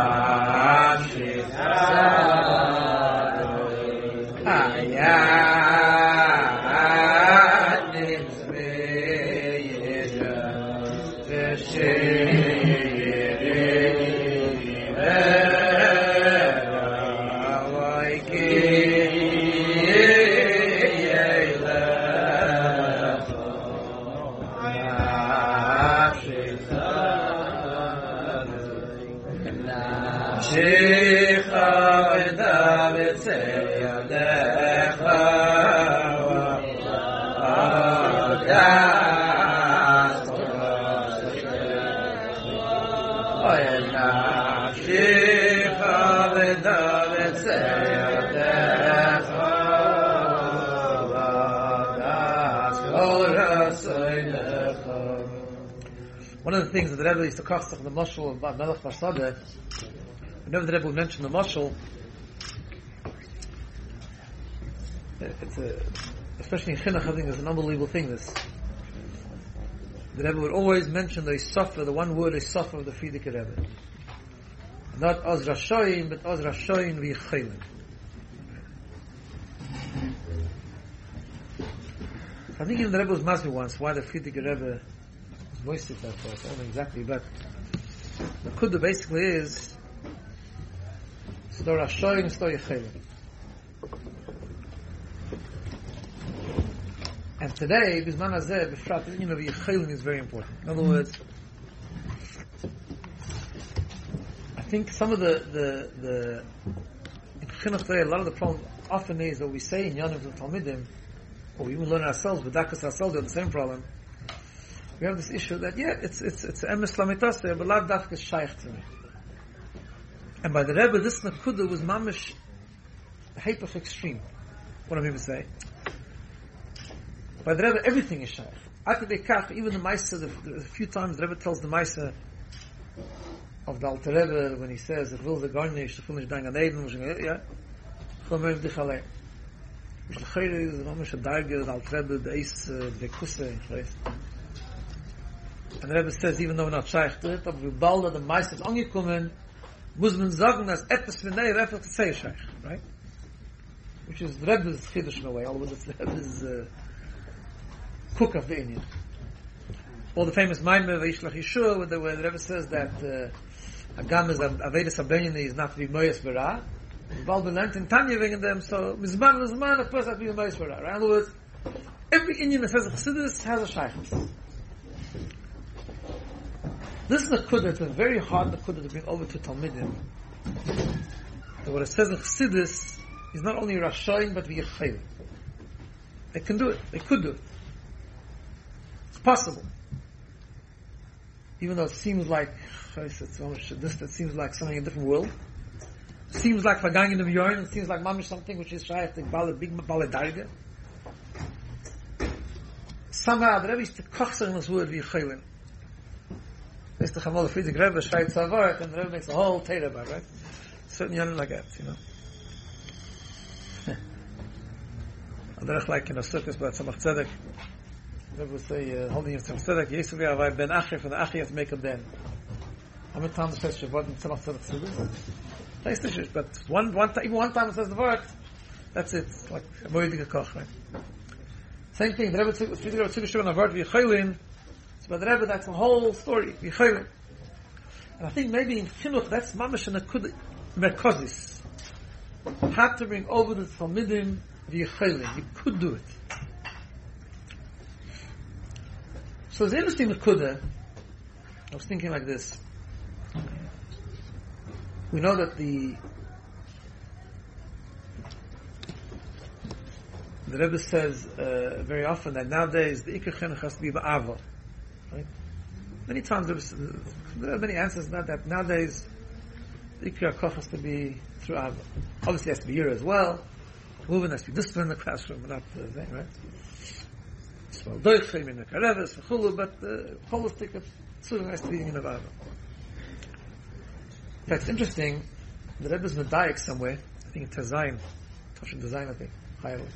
Ah, yeah. One of the things that the Rebbe used to cost of the mashal of Melech Barsadeh, whenever the Rebbe would mention the mashal, it's a, especially in Chinuch, I think it's an unbelievable thing. This the Rebbe would always mention the Isafah, the one word Isafah of the Frierdiker Rebbe, not Az Rashoyin, but Az Rashoyin v'Yichelin. I think even the Rebbe was masbir once why the Frierdiker Rebbe was moisted that for us. I don't know exactly, but the Kudah basically is Sto Rashoyin, Sto Yichelin. And today, Bisman Hazeh, B'frat, the union of Yichelin is very important. In other words, I think some of the, the, the, in Chinuch today, a lot of the problem often is that we say in Yonim to Talmidim, or we even learn ourselves, but Dakas ourselves, we have the same problem. We have this issue that, yeah, it's, it's, it's emes lamitase, but lav dafka shaykh to me. And by the Rebbe, this Nakuda was mamish, the hype of extreme. What I'm even saying. By the Rebbe, everything is shaykh. After they kach, even the Maisa, the, the, a few times the Rebbe tells the Maisa of the Alter Rebbe when he says, "It will the garnish, the finish dang an Eden," yeah, chomer v'dichalei. Which the Chayre is mamish a darge, the Alter Rebbe, the Eis, the Kusse, in place. And the Rebbe says, even though we're not shaykh to it, but we bald the Maisa is angekommen, muss man sagen, as etwas v'nei, refer to say shaykh, right? Which is the Rebbe's chiddush in a way, although it's the Rebbe's uh, cook of the Indian. Or the famous Maimer Vayishlach Yeshua, where the, where the Rebbe says that uh, Agam is Avedis Abenyani is not to be Moyes Berah. Balbe learned in Tanya wegen them, so Mizman Mizman, a person has to be Moyes Berah. Right? In other words, every Indian that says a Chassidus has a Shaykhus. This is a Kudah, it's a very hard Kudah to bring over to Talmidim. So what it says in Chassidus is not only Rashayin, but V'yechayim. They can do it, they could do it. Possible, even though it seems like it's so much this that seems like something in a different world. Seems like Vagang in the Bjorn, it seems like mamish something which is shy the big baladarga. Somehow the Rebbe is to kochser in this word v'yichelin. It's the Chamal Frierdiker Rebbe Shreit Zavarak, and the Rebbe makes a whole Torah about, right? Certain young like that, you know. I'll like in a circus about Tzemach Tzedek. The Rebbe would say, uh, holding himself Tzedek, Yisrael Yavai ben Achif, and the Achif has to make a ben. How many times it says Shabbat and Tzemach Tzedek Tzedek? But one, one time, even one time it says the word, that's it. It's like a Moediger Koch, right? Same thing, the Rebbe took the Rebbe took a Shabbat on a word, V'yichelin, so by the Rebbe, that's a whole story, V'yichelin. And I think maybe in Chinuch, that's mamash and a kud merkozis. Had to bring over the Talmidim V'yichelin. You could do it. So it's interesting the Kudah. I was thinking like this. We know that the the Rebbe says uh, very often that nowadays the Iker Chinuch has to be ba'ava. Right? Many times there are many answers not that nowadays the Iker Koch has to be through Ava. Obviously it has to be here as well. Moving has to be disciplined in the classroom, but not the thing, right? Well, doichim in the kareves, chulu, but the holistic tzurah has to be in Ava. In fact, it's interesting, the Rebbe's medayik somewhere, I think it's Tazayin, Toshin Tazayin, I think, Chayel,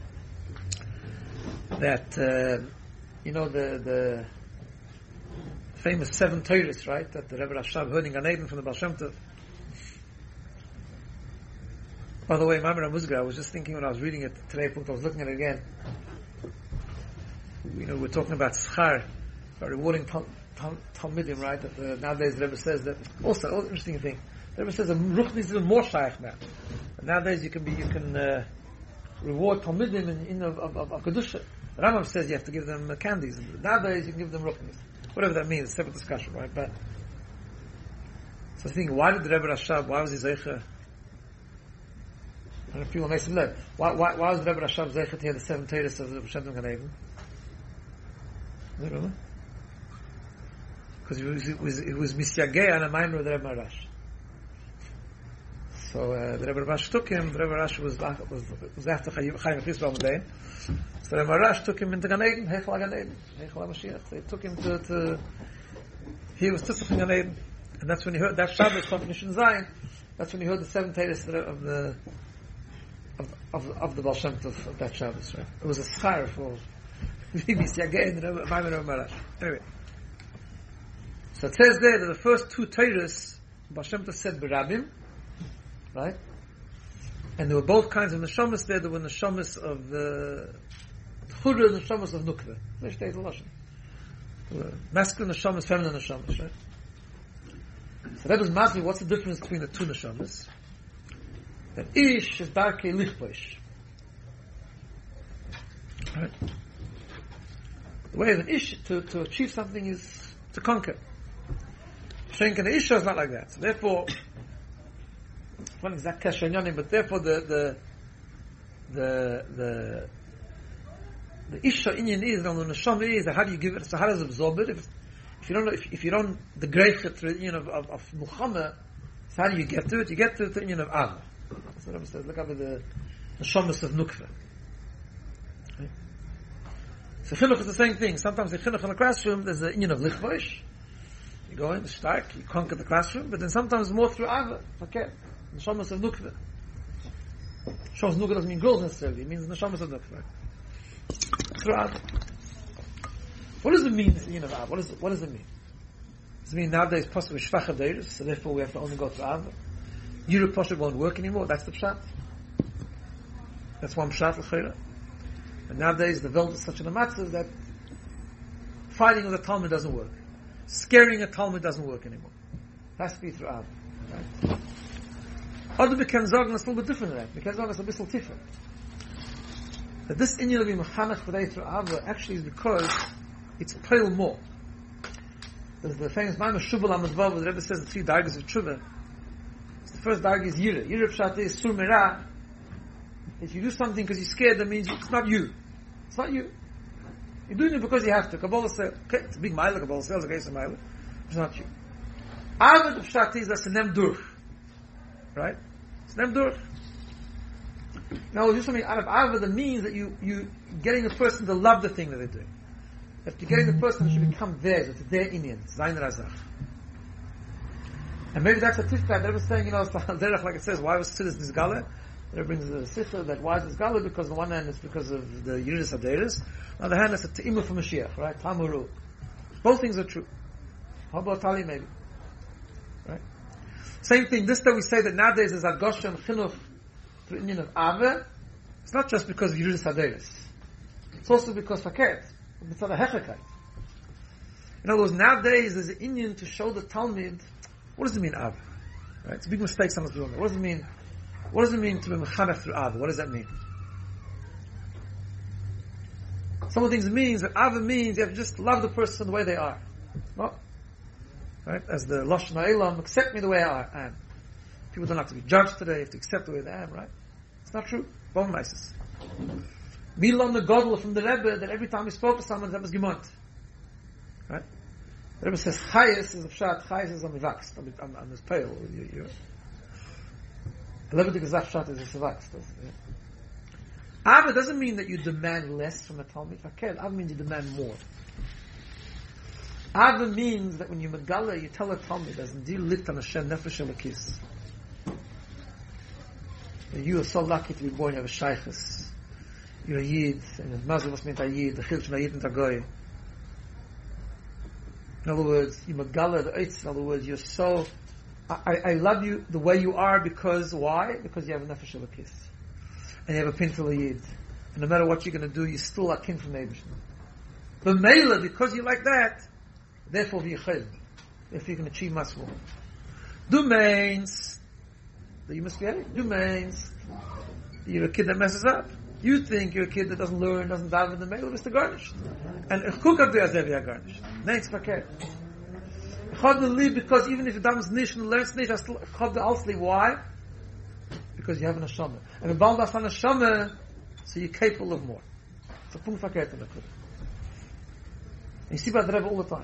that, uh, you know, the, the famous seven Torahs, right, that the Rebbe Rashab heard in Gan Eden from the Baal Shem Tov. By the way, Maimon HaMuzgar, I was just thinking when I was reading it today, I was looking at it again. you know, we're talking about schar, about rewarding tal, tal, talmidim, right? That the, nowadays the Rebbe says that, also, also interesting thing, the Rebbe says that ruchni is even more shaykh now. And nowadays you can be, you can uh, reward talmidim in, in of, of, of, of kedusha. The Rambam says you have to give them uh, candies. Nowadays you can give them ruchnis. Whatever that means, separate discussion, right? But, so I think, why did the Rebbe Rashab, why was he zeicha? I don't know if people may say, look, why, why, why was the Rebbe Rashab zeicha to hear the seven Torahs of the Shem Gan Eden? Do you remember? Because he was, it was, it was Misyageh and a minor of the Rebbe Marash. So, uh, the Rebbe Marash took him, the Rebbe Marash was, was, was after Chaim Chisro Amadein. So the Rebbe Marash took him into Gan Eden, Heichel Gan Eden, Heichel HaMashiach. They took him to, to, he was Tzitzuch in Gan Eden. And that's when he heard, that Shabbos, Confirmation Zion, that's when he heard the seven Torahs of the, of, of, of the Baal Shem Tov of that Shabbos, right? It was a schar for, Anyway, so it says there that the first two Torahs, Baal Shem Tov said Berabim, right? And there were both kinds of neshamas there. There were neshamas of the Chura and neshamas of Nukva. Masculine neshamas, feminine neshamas, right? So that was masking. What's the difference between the two neshamas? That Ish is Darkei Lichboish. Right? The way of an Ish to, to achieve something is to conquer. Shenk and the Isha is not like that. So therefore, not exact kashanyonim, but therefore the the the the the Isha inyan is, and the neshama is, how do you give it? So how does it absorb it? If, if you don't, if, if you don't, the great through the inyan of of, of Muhammad, so how do you get to it? You get to the inyan of Ava. That's what Rebbe says. Look up at the neshamas of Nukva. Okay. So chinuch is the same thing. Sometimes the chinuch in the classroom, there's the inyan of lichvoish. You go in, stark, you conquer the classroom, but then sometimes more through Ava. Okay. Neshamas of Nukva. Neshamas of Nukva doesn't mean girls necessarily. It means neshamas of Nukva. Through Ava. What does it mean, this inyan of Ava? What does it, what does it mean? Does it mean nowadays possibly shvach adeiros, so therefore we have to only go through Ava? Europe possibly won't work anymore. That's the pshat. That's one pshat l'chayra. And nowadays the world is such an amatzav that fighting with a Talmud doesn't work. Scaring a Talmud doesn't work anymore. It has to be through Ava. Right? Other becomes Zorgan is a little bit different than that. Because Zorgan is a bit different. That this inyan of Mechanech V'dei through Ava actually is because it's pale more. There's the famous Maimon Shubal Amadvav where the Rebbe says the three dargahs of Tshuva. The first dargah is Yira. Yira Pshat is Sur Merah. If you do something because you're scared, that means it's not you. It's not you. You're doing it because you have to. Kabbalah says, okay, it's a big mile, Kabbalah says, okay, it's a mile. It's not you. Avad Pshat is that's a Nem Durch. Right? It's Nem Durch. Now, do something out of Avad that means that you, you getting the person to love the thing that they're doing. If you're getting the person to become theirs, it's their Indian, it's Zayin Razach. And maybe that's a tifkat. They were saying, you know, like it says, why was Siddur this Gala? There brings the sister that why is this Gala? Because on the one hand it's because of the Yidus Adeiris. On the other hand it's a Te'imah for Mashiach, right? Tamuru. Both things are true. How about Tali maybe? Right? Same thing, this that we say that nowadays is Adgosha and Chinuch through Indian of Ave. It's not just because of Yidus Adeiris. It's also because Faket. It's not a Hechakai. In other words, nowadays there's an Indian to show the Talmud. What does it mean, Ava? Right? It's a big mistake someone's doing. What does it mean? What does it mean to be mechanech through Ava? What does that mean? Some of the things it means that Ava means you have to just love the person the way they are. No. Right? As the Lashon Ha'elam, accept me the way I am. People don't have to be judged today, they have to accept the way they am, right? It's not true. Bone mices. Milam the Godel from the Rebbe that every time he spoke to someone, that was Gemont. Right? The Rebbe says, Chayes is a pshat, Chayes is a mivaks. I'm, I'm as pale. You, you. The Rebbe thinks that pshat is a mivaks. Ava doesn't mean that you demand less from a Talmud. Ava means you demand more. Ava means that when you megala, you tell a Talmud, as indeed lit on Hashem nefesh elokis. You are so lucky to be born, you have a shaykhis. You're a yid, and the mazal was meant a yid, the chilch from a yid and a goy. In other words, you megala the eitz. In other words, you're so. I, I love you the way you are because why? Because you have a nefesh elokis, and you have a pin for a yid. And no matter what you're going to do, you still are kin from Eibishter. But Mela, because you like that, therefore be chayil. If you can achieve much more. Du means that you must be happy. Du means you're a kid that messes up. You think you're a kid that doesn't learn, doesn't dive in the Mela, Mister garnished. And a kukar do azevi are garnished. Nein, verkehrt. Chod the leave because even if you daven's nish and learns nish, I still chod the alsli. Why? Because you have an neshama. And in Baal das an neshama, so you're capable of more. It's a punkt verkehrt in the Kudah. You see by the Rebbe all the time.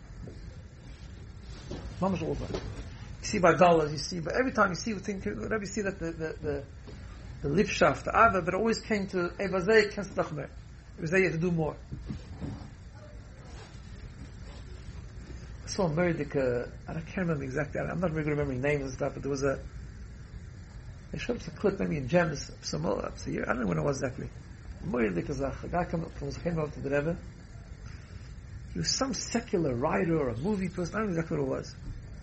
Mamash all the time. You see by dollars, you see, but every time you see, you think, whenever you see that the, the, the, the lipshaft, the ava, but it always came to, Evazei, Kenst Nachmer. Evazei, you have to do more. I saw a Meridik, uh, I can't remember exactly, I'm not really remembering names and stuff, but there was a, they showed us a clip, maybe in Gems, some more, up to a year, I don't know when it was exactly. Meridik is a guy came up, came up to the Rebbe. He was some secular writer or a movie person, I don't know exactly what it was.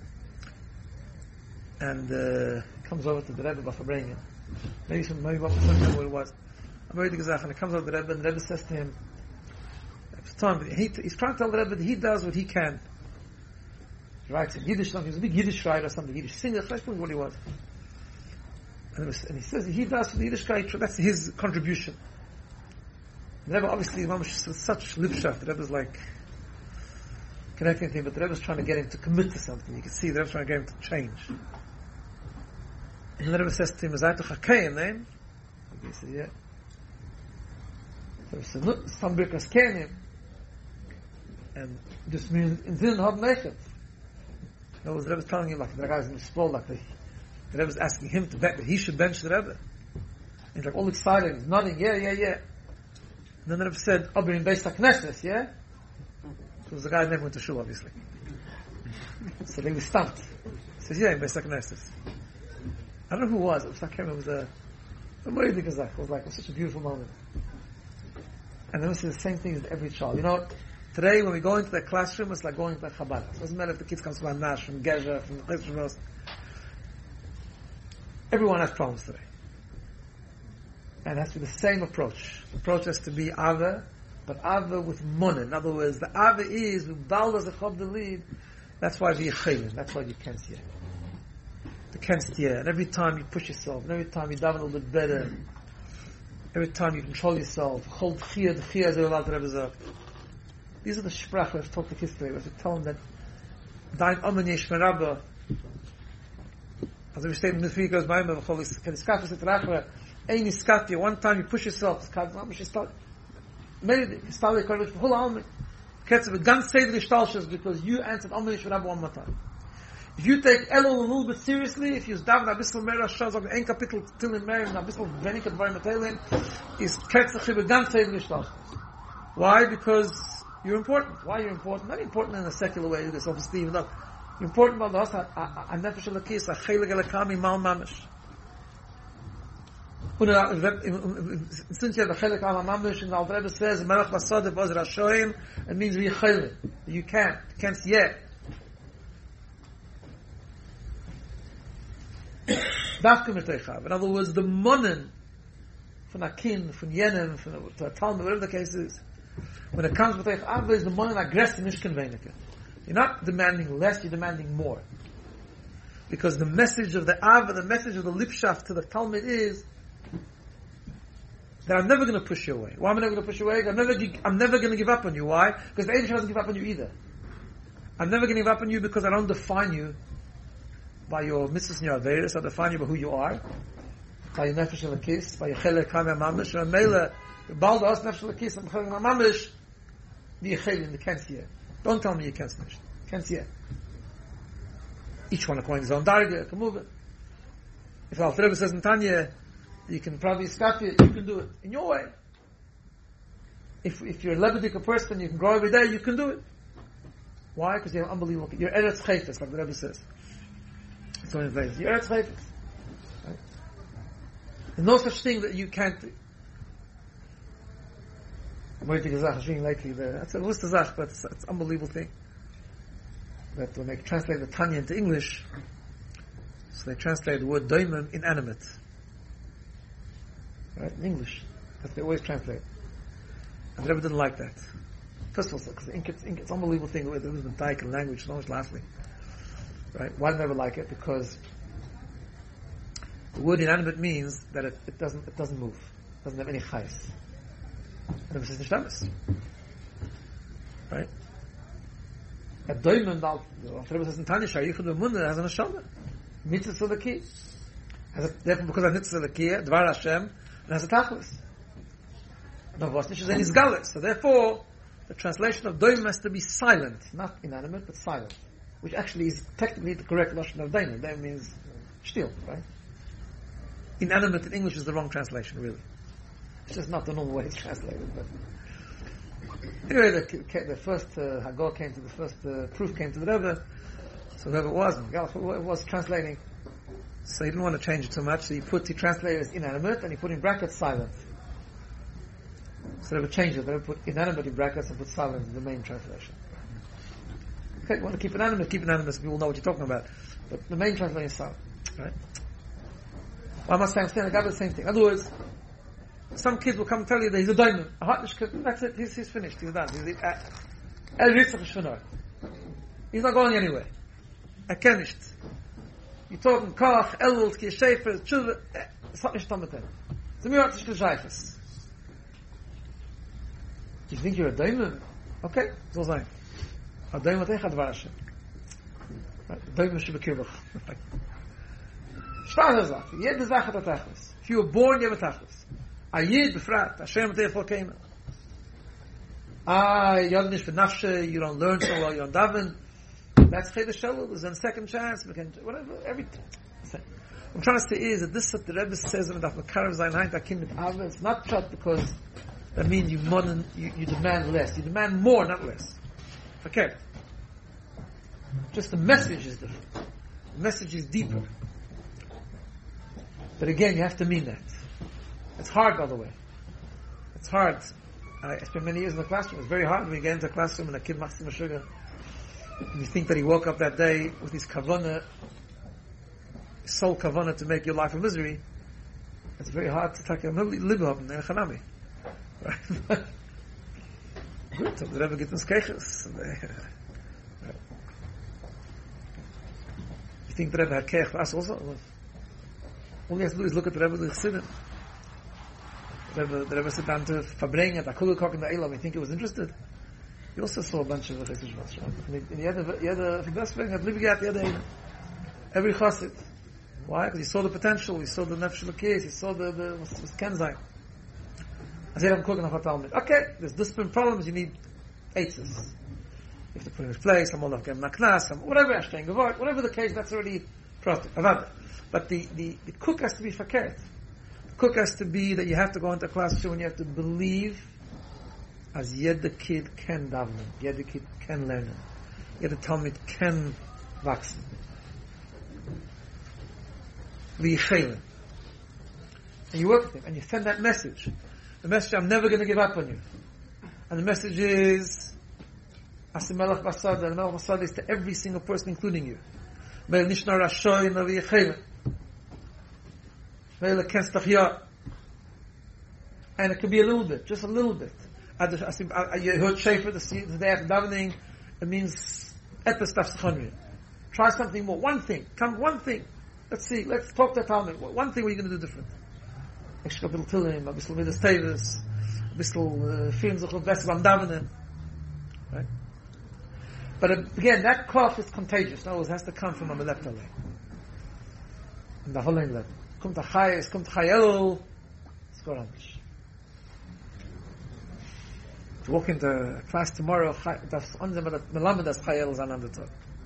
And uh, comes over to the Rebbe Bafabrengen. Maybe some, maybe what, I don't know what it was. I'm very gezach, and it comes over to the Rebbe, and the Rebbe says to him, at the time, he, he's trying to tell the Rebbe that he does what he can. He writes in Yiddish, something, he's a big Yiddish writer or something, Yiddish singer, I don't know what he was. And, was, and he says that he does for the Yiddish guy, that's his contribution. And the Rebbe obviously, Mamash, with such lipshaft, the Rebbe's like, connecting anything, but the Rebbe's trying to get him to commit to something. You can see the Rebbe's trying to get him to change. And the Rebbe says to him, is that a chakayim name? He said, yeah. So he said, no, some birkas kenim. And this means, in Zin hab nechet. No, the Rebbe's telling him, like, the guy's in the sprawl, like, the, the Rebbe's asking him to bet that he should bench the Rebbe. And he's like, all excited, he's nodding, yeah, yeah, yeah. And then the Rebbe said, Ober in Beis HaKnesses, yeah? Because the guy never went to shul, obviously. So then we stopped. He says, yeah, in Beis HaKnesses. I don't know who it was. I can't remember. It was a, a Moedik Azach. It was like, it was such a beautiful moment. And then we see the same thing with every child. You know, today when we go into the classroom, it's like going to the Chabad. It doesn't matter if the kids come from Nash, from Gezha, from Chesed. Everyone has problems today. And it has to be the same approach. The approach has to be Ava, but Ava with Munah. In other words, the Ava is, with Baldas a Chob the lead, that's why we Chayim. That's why you can't see it. The Kenstier, and every time you push yourself, and every time you daven a little bit better, every time you control yourself, hold Chiyah, the Chiyah is allowed to Rebbe. These are the Sprach we have taught the kids today. We have to tell them that Dein Omen Yesh Merabba, as we state in the three goes by Mevachol, can Iskafis et Rachra, Ein Iskatia, one time you push yourself, Iskafis, Mamish Istal, Meri, Istal, Yikorvish, B'chol Almi, Ketzev, Gan Seder Ishtalshas, because you answered Omen Yesh Merabba one more time. If you take Elul a little bit seriously, if you daven a bissel mehr Shaz auf ein Kapitel till in mehr, a bissel weniger dvarim etelin, is ketzach über ganz Seder Ishtalshas. Why? Because you're important. Why you're important? Not important in a secular way, you self-esteem. No. You're important about the host, a nefesh elakis, a chelik elakami mal mamish. Since you have a chelik al mamish, and the Alter Rebbe says, Melech Basad Boz Rashoim, it means we chelik. You can't. You can't yet. In other words, the monen from Akin, from Yenem, from a Talmud, whatever the case is, when it comes with Ava, is the monen aggressive nishkan. You're not demanding less, you're demanding more. Because the message of the Ava, the message of the Lipshaft to the Talmud is that I'm never going to push you away. Why am I never going to push you away? I'm never, I'm never going to give up on you. Why? Because the Eibush doesn't give up on you either. I'm never going to give up on you because I don't define you by your mitzvahs and your averis, I define you by who you are, by your nefesh elakis, by your chelek kamei mamish, and mele, balda os nefesh elakis, and chelek mamish, the chelek, the kensiya. Don't tell me you can't snitch. Kensiya. Each one according to his own darga, can move it. If Alter Rebbe says in Tanya, you can probably stop it, you can do it in your way. If if you're a Lebedik person, you can grow every day, you can do it. Why? Because you're unbelievable. You're Eretz Chayfetz, like the Rebbe says. It's only place. You're Eretz Chayfetz. Right? There's no such thing that you can't do. I'm waiting for Zach, reading lately there. That's a list of Zach, but it's an unbelievable thing. That when they translate the Tanya into English, so they translate the word doimim, inanimate. Right? In English. That's what they always translate. And the Rebbe didn't like that. First of all, because ink, it's, ink, it's an unbelievable thing with the Daik and language, so much lastly. Right? Why do I never like it? Because the word inanimate means that it, it doesn't it doesn't move. It doesn't have any chayes. And it is nishtamis. Right? A doimen, the Rebbe says in Tanya, Shayichud V'Munah has an neshama. Mitzvah the key. Therefore, because of mitzvah the key, Dvar Hashem, it has a tachlis. No, Vosnish is in his galit. So therefore, the translation of doim has to be silent, not inanimate, but silent. Which actually is technically the correct lashon of doim. Doim means still, right? Inanimate in English is the wrong translation, really. It's just not the normal way it's translated. But anyway, the, the first uh, Hagor came to the first uh, proof came to the Rebbe. So whoever it was, whoever was translating, so he didn't want to change it too much. So he put he translated as inanimate and he put in brackets silent. So they would change it. They would put inanimate in brackets and put silent in the main translation. Okay, you want to keep inanimate, keep inanimate so people know what you're talking about. But the main translation is silent. Right? Well, I must say, I'm saying I got the same thing. In other words, some kids will come and tell you that he's a diamond. A hot kid, that's it, he's, he's finished, he's done. He's, uh, he's not going anywhere. I can't. You're talking Koch, Elul, Ki Shefer, Tshuva, it's not nicht damit. It's a mirror to Sheifers. You think you're a diamond? Okay, so sein. A diamond ech ad Hashem. Diamond should be kirbach. Shtar Sache. Jede Sache hat Tachlis. If you were born, you have a Tachlis. A Yid befragt, Hashem te volkeina. Ah, you have nicht v'nafshe, you don't learn so well, you don't daven. That's Chayda Shalom, there's a second chance, we can, whatever, everything. What I'm trying to say is that this is what the Rebbe says in the Makarev Zayin Hain Takim mit Ava, it's not just because that means you, modern, you, you demand less. You demand more, not less. Okay. Just the message is different. The message is deeper. But again, you have to mean that. It's hard, by the way. It's hard. I spent many years in the classroom. It's very hard when you get into a classroom and a kid machs him sugar. And you think that he woke up that day with his kavanah, his sole kavanah to make your life a misery. It's very hard to take a live up in the Echanami. Right? Good. So the Rebbe gets in skeiches. You think the Rebbe had keich for us also? All he has to do is look at the Rebbe the Chassidim. The Rebbe, the Rebbe sat down to verbringen at Akulukok in the Elam. You think he was interested? He also saw a bunch of Chesed Shvat. And he had a, he had a verbesserung, had Libigat, he had a, every Chassid. Why? Because he saw the potential, he saw the Nefesh L'Kis, he saw the, the, was, was Kenzai. I said, I'm cooking off a Talmud. Okay, there's discipline problems, you need eitzes. You have to put in his place, some Olaf Gem Naknas, some whatever, Ashtain Gavot, whatever the case, that's already Pratik, Avada. But the, the, the cook has to be fakert. The cook has to be that you have to go into a classroom and you have to believe as yet the kid can daven, yet the kid can learn it, yet the Talmud can wachsen. And you work with him, and you send that message. The message, I'm never going to give up on you. And the message is, Asimelach Basad, and Melach Basad is to every single person, including you. Meil Nishna Rashoy, Navi Yechayim. Meil Kenstachya. And it could be a little bit, just a little bit. You heard Shefer the day after davening, it means Epistaf Sechonri. Try something more, one thing, come one thing. Let's see, let's talk to Talmud. One thing we're going to do different. Extra little Tilim, a bissel Midas Tevis, a bissel Film Zuchel Besser am Davening. Right? But again, that cough is contagious. In other words, it has to come from a Meleptale. And the whole level. Come to Chayes, come to Chayel, Skorangish. To walk into class tomorrow, das unsere Melamed das Chayel is an Andator.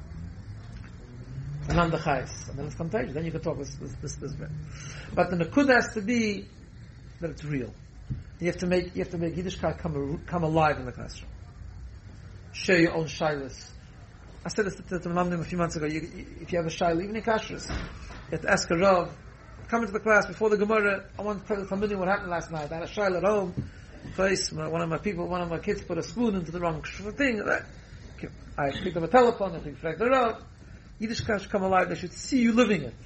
And on the chayes, and then it's contagious. Then you can talk this, this, this, this way. But the nakuda has to be that it's real. You have to make, you have to make Yiddishkeit come, come alive in the classroom. Share your own shilas. I said this to the Malamdim a few months ago. You, if you have a shilah, even in kashrus, you have to ask a rav, come into the class before the Gemara. I want to tell the family what happened last night. I had a shilah at home. Face, one of my people, one of my kids put a spoon into the wrong thing. I picked up a telephone. I think, the rav. Yiddishkeit should come alive. They should see you living it.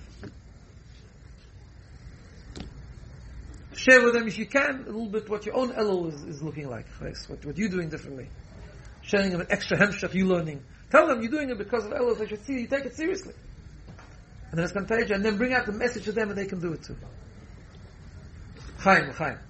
Share with them, if you can, a little bit what your own Elul is, is looking like. What, what you're doing differently. showing them an extra hemshach you learning. Tell them you're doing it because of Elul, they should see you take it seriously. And then it's contagious, and then bring out the message to them and they can do it too. Chaim, Chaim.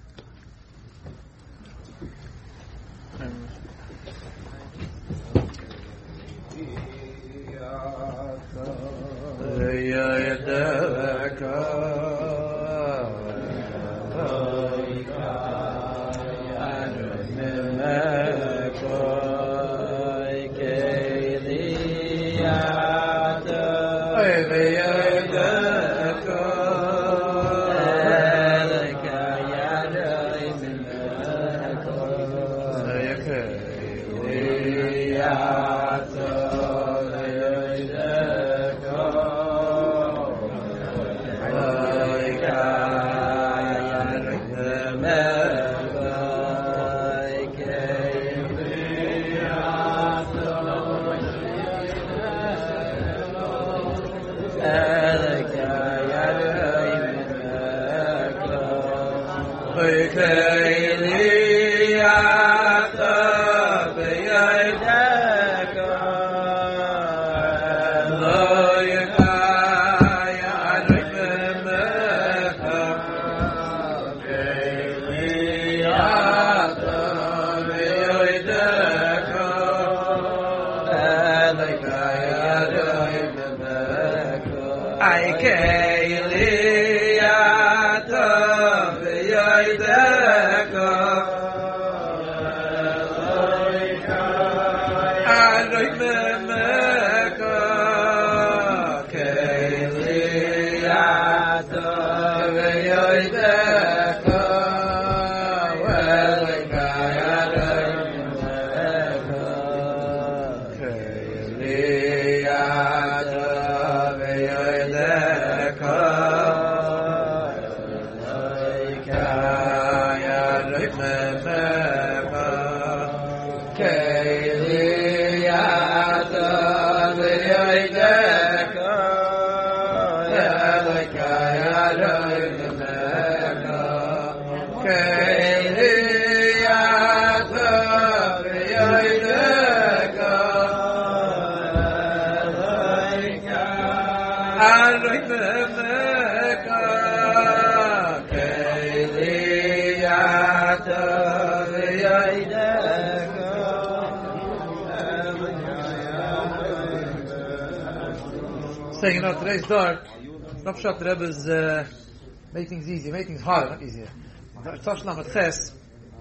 Saying, you know, today's dark. Stop shot, the Rebbe is uh, make things easy, make things harder, not easier. Tosh Lamed Ches,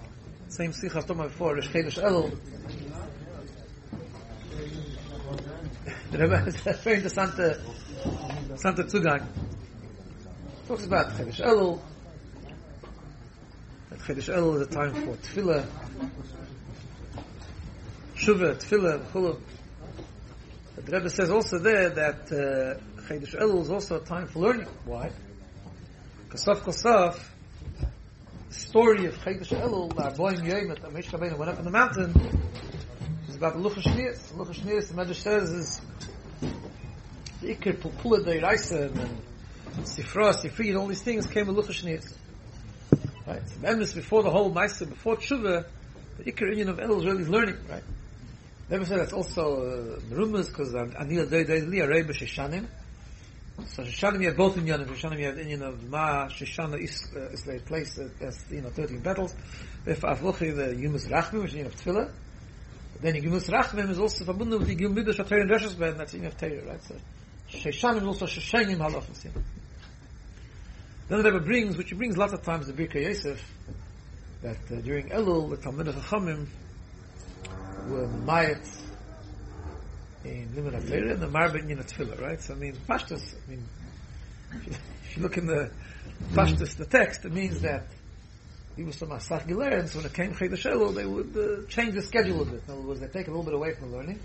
same sikh I've told before, Rish Chedesh Elul. The Rebbe is very interessante, interessante Zugang. Talks about Chedesh Elul. That Chedesh Elul is a time for Tefillah, Shuvah, Tefillah, Chulu. But the Rebbe says also there that uh, Chedesh Elul is also a time for learning. Why? Because Sof Kosaf, the story of Chedesh Elul, the Arboim Yom, that Moshe Rabbeinu went up on the mountain, is about the Luchas Shnias. The Luchas Shnias, the Medrash says, is the Iker Pulpula Deiraisa and Sifra, Sifri, and all these things came with Luchas Shnias. Right? So Memnis, before the whole Maisa, before Tshuva, the Iker Inyan of Elul is really learning, right? Never said that's also uh, rumors because Anil Dei Li Arei B'Shishanim. So Shishanim you have both Inyanim. Shishanim you have Inyan of Ma Shishana is uh, is a place as you know thirteen petals. If Avlochi the Yumus Rachmim, which is Inyan of Tefillah. Then Yumus Rachmim is also verbunden with the Yom Midrash Torah and Reshus Ben. That's Inyan of Torah, right? So Shishanim is also Shishanim Halachos. Then the Rebbe brings, which he brings lots of times the Birkei Yosef, that uh, during Elul the Talmidei Chachamim were mayat in Limud HaTorah and the Marbin in Tefillah, right? So I mean, Pashtus, I mean, if you, if you look in the Pashtus, the text, it means that he was some Asach Giler, and so when it came Chedesh Elul, they would uh, change the schedule a bit. In other words, they take a little bit away from the learning,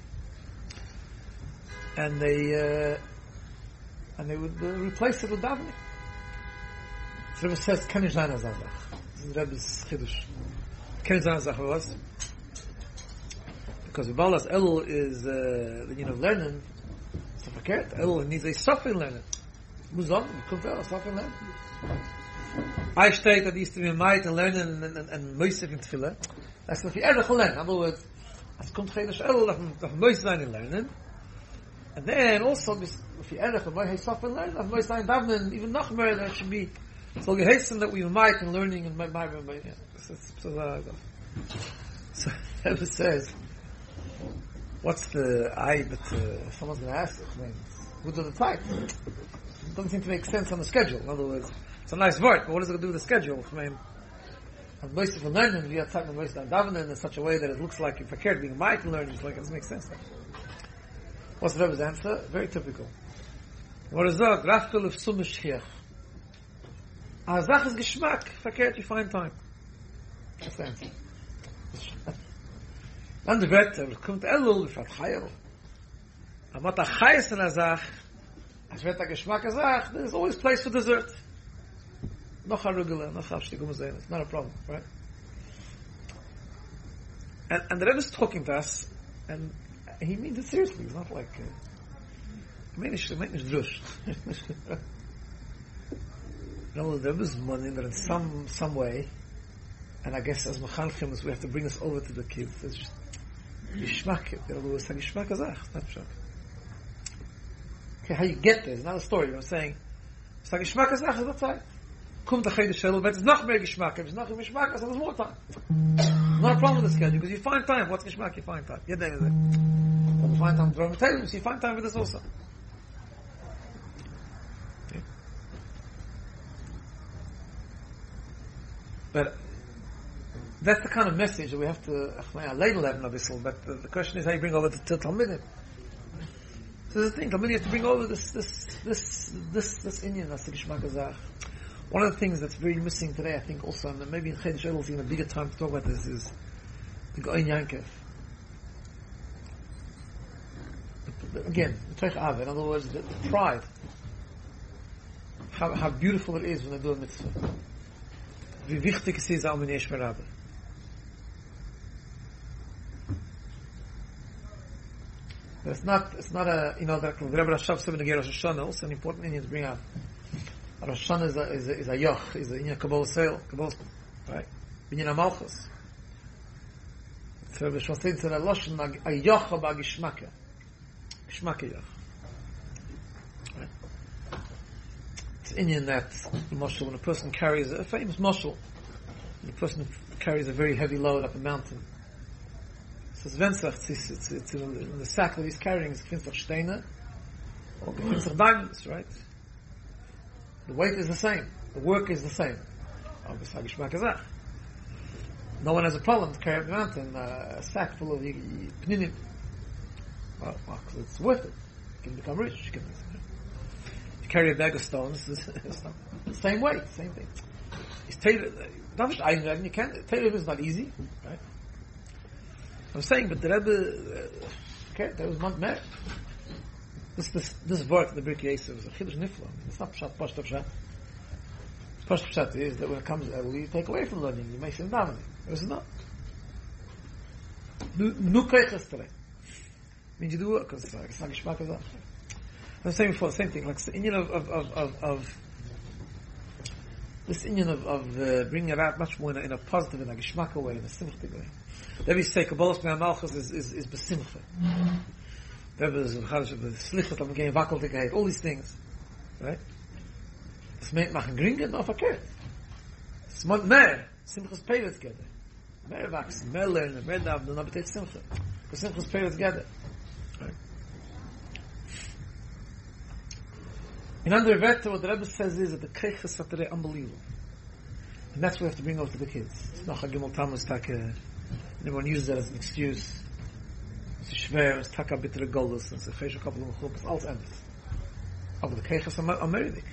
and they uh, and they would uh, replace it with davening. So Rebbe says, Ken Zayin Azazach. This is Rebbe's Chiddush. Ken Zayin Azazach was because the Balas Elul is uh, the unit of learning. So forget Elul needs a suffering learning. Muzon, you come tell a suffering learning. I state that used to be a might and learning and and, and Moisef in Tefillah. That's what you ever learn. In other words, Es kommt Chedesh Elul, auf Mois sein in Lernen. And then also, if you erech, if you suffer in Lernen, auf Mois sein Davnen, even noch mehr, there should be, so gehasten that we might in learning and my, my, my, yeah. So, so, uh, so, Rebbe says, what's the I, but uh, someone's going to ask, I mean, who's the type? It doesn't seem to make sense on the schedule. In other words, it's a nice word, but what does it do with the schedule? I mean, and most of the learning, we have time to most of davening in such a way that it looks like if I cared being a mic learning, it's like it doesn't make sense. What's the Rebbe's answer? Very typical. What is that? Rafkel of Sumish Hiech. Azach is Geschmack. If I cared, you find time. That's the answer. Dann der Wetter, kommt Elul, ich hat Chayel. Aber mit der Chayes in Azach, als wird der Geschmack Azach, there's always place for dessert. Noch arugula, noch afshtig, it's not a problem, right? And, and the Rebbe is talking to us, and he means it seriously. It's not like, I mean, it's not drush. No, the Rebbe is meaning that in some, some way, and I guess as Mechanchim, we have to bring this over to the kids. It's just, Gishmak, in other words, Gishmak Azach, not sure. Okay, how you get there, it's not a story, I'm saying, it's like Gishmak Azach, that's right. Kommt der Chedesh Elul, but it's noch mehr Geschmack. If it's noch mehr Geschmack, so there's more time. Not a problem with the schedule, because you find time. What's Geschmack? You find time. Yeah, there is it. But you find time to drum so you find time for this also. Okay. But that's the kind of message that we have to label that obviously, but the, the question is how you bring over to, to Talmudim. So the thing, Talmudim has to bring over this, this, this, this, this Indian, that's the Geschmack Azach. One of the things that's very missing today, I think also, and maybe in Chedesh Elul, even a bigger time to talk about this, is the Goin Yankov. Again, the Teich Av, in other words, the, the pride. How, how beautiful it is when they do a mitzvah. Wie wichtig es ist, auch mit Yesh Merabah. It's not, it's not a, you know, the Rebbe Rashav said in the Rosh Hashanah, also an important Indian to bring out. Rosh Hashanah is a, is a, is a yoch, is a Inyan Kabbalah Seil, Kabbalah, right? Binyan HaMalchus. So, Rosh Hashanah said a Lashon, a yoch of a Gishmaka. Gishmaka yoch. Right? It's Inyan that, Moshel, when a person carries, a famous Moshel, when a person carries a very heavy load up a mountain. So, it's Vensach, it's, it's, it's in the sack that he's carrying, it's Finzach Steiner, or Finzach diamonds, right? The weight is the same. The work is the same. No one has a problem to carry up the mountain, uh, a sack full of pninim. Well, well, it's worth it. You can become rich. You can you carry a bag of stones. It's not the same weight, same thing. It's tailored. You can't. Tailored is not easy, right? I'm saying, but the Rebbe, okay, there was not met. This this this work, the Birkei Yosef, is a chiddush nifla. It's not pshat, pashta pshat. Pashta pshat is that when it comes, uh, will you take away from learning? You may say davening. This is not. Nu keiches today. Means you do work because it's like it's not gishmak as that. I'm saying before the same thing. Like the inyan of of of of, of this inyan of of uh, bringing it out much more in a, in a positive, in a gishmak way, in a simcha way. Let me say, Kabbalah Bnei Malchus is is is besimcha. Rebbe is the slichot am gein wackelte gehet, all these things, right? Es meint machen gringen, no verkehrt. Es meint mehr, simchas peiret together. Mehr wachsen, mehr lernen, mehr daven, dann betet simcha. The simchas peiret together. Right? In other words, what the Rebbe says is that the keiches are today unbelievable. And that's what we have to bring over to the kids. It's not a gimel tamas tak, everyone uses that as an excuse. It's schwer, it's taka bittere goldes, it's a fesh a couple of chuppes, alles anders. Aber the keiches are meridik.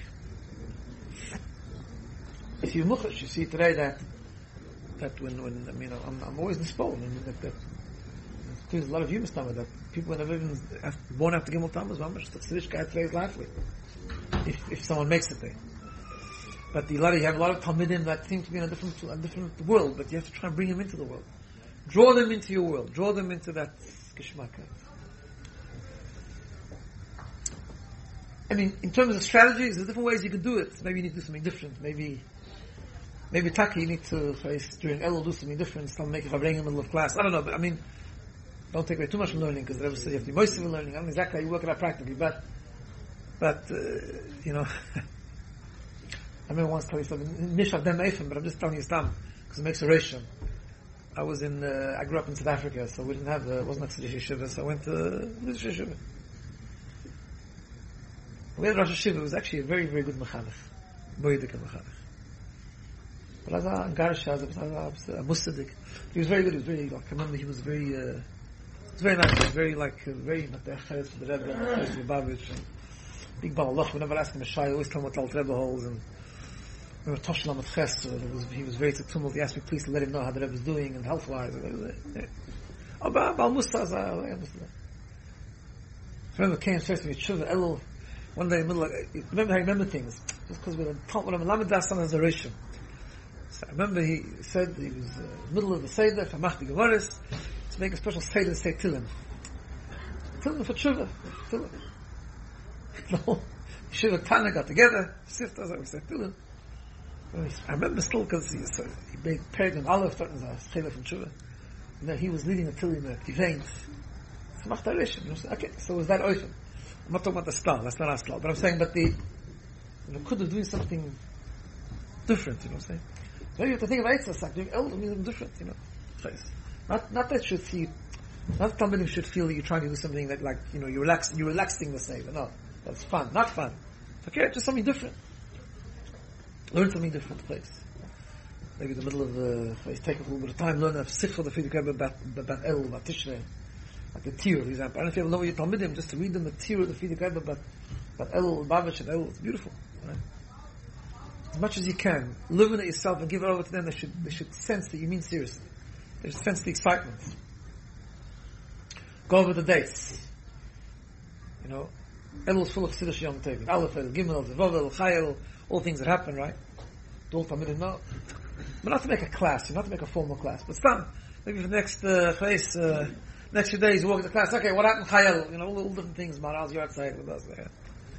If you look, you see today that that when, when I mean, I'm, I'm always in spol, and that, that there's a lot of human stomach that people when they're even born after Gimel Tammuz, mamash, the tzedishka had today's lively. If if someone makes it there. But the, you have a lot of Talmidim that seem to be in a different a different world, but you have to try and bring them into the world. Draw them into your world. Draw them into that Geshmaka. I mean, in terms of strategies, there's different ways you can do it. Maybe you need to do something different. Maybe, maybe Taki, you need to face during Elul do something different. Some make it in the middle of class. I don't know, but I mean, don't take away too much from learning, because the Rebbe says you have to be moist in learning. I don't know exactly how you work it out practically, but, but, uh, you know, I remember once telling you something, Mishach Dem Eifim, but I'm just telling you Stam, because it makes a ratio. I was in, uh, I grew up in South Africa, so we didn't have, uh, it wasn't like Siddish Yeshiva, so I went to Siddish Yeshiva. We had Rosh Yeshiva, it was actually a very, very good Mechanech. Moedik and Mechanech. But as a Garish, as a, a Musadik, he was very good, he was very, like, I remember he was very, uh, he was very nice, he was very, like, uh, very, Mateh Cheres for the Rebbe, Cheres for the Lubavitch, and big Baal Allah, whenever I asked him a Shai, I always tell him what Alt Rebbe holds, and we were Toshlam at Ches, so was, he was very tumult, he asked me please to let him know how the Rebbe was doing, and health-wise, oh, Baal Musa, I understand. I remember came first to me, Tshuva, Elul, one day in the middle of, remember how I remember things, just because we were taught when I'm Lamed Das on as a Rishon. So I remember he said he was uh, middle of the Seder, Famach the Gemaris, to make a special Seder, say Tilim. Tilim for Tshuva, Tilim. The whole Yeshiva Tana got together, sisters, we said Tilim. I remember still because he, so he made Perek and Aleph, starting as a Chela from Tshuva. And then he was leading a Tilim at event. Famach the Rishon. Okay, so was that open? I'm not talking about the style, that's not our style, but I'm saying that the, you know, could have doing something different, you know what I'm saying? Maybe you have to think of Eitzah, like doing elder means something different, you know. Not, not that should see, not that somebody should feel that you're trying to do something that, like, you know, you're relaxing, you're relaxing the Seder. No, that's fun, not fun. Okay, just something different. Learn something different, place. Maybe in the middle of the place, take a little bit of time, learn a sifra the Frierdiker Rebbe about, about El, about Tishrei. Like the Tir, for example. I don't know if you ever know your Talmidim, just to read them the Tir of the Frierdiker Rebbe about, about El, Babish and El. It's beautiful. Right? As much as you can, live in it yourself and give it over to them. They should, they should sense that you mean seriously. They should sense the excitement. Go over the dates. You know, El is full of Siddush Yom Tov. Aleph, El, Gimel, Zevov, El, Chayel, all things that happen, right? Do all Talmidim know. But not to make a class, not to make a formal class. But some, maybe for the next uh, place, uh, next few days, you walk into class, okay, what happened Chayel? You know, all, all different things, Maraz, you're outside with us. Yeah.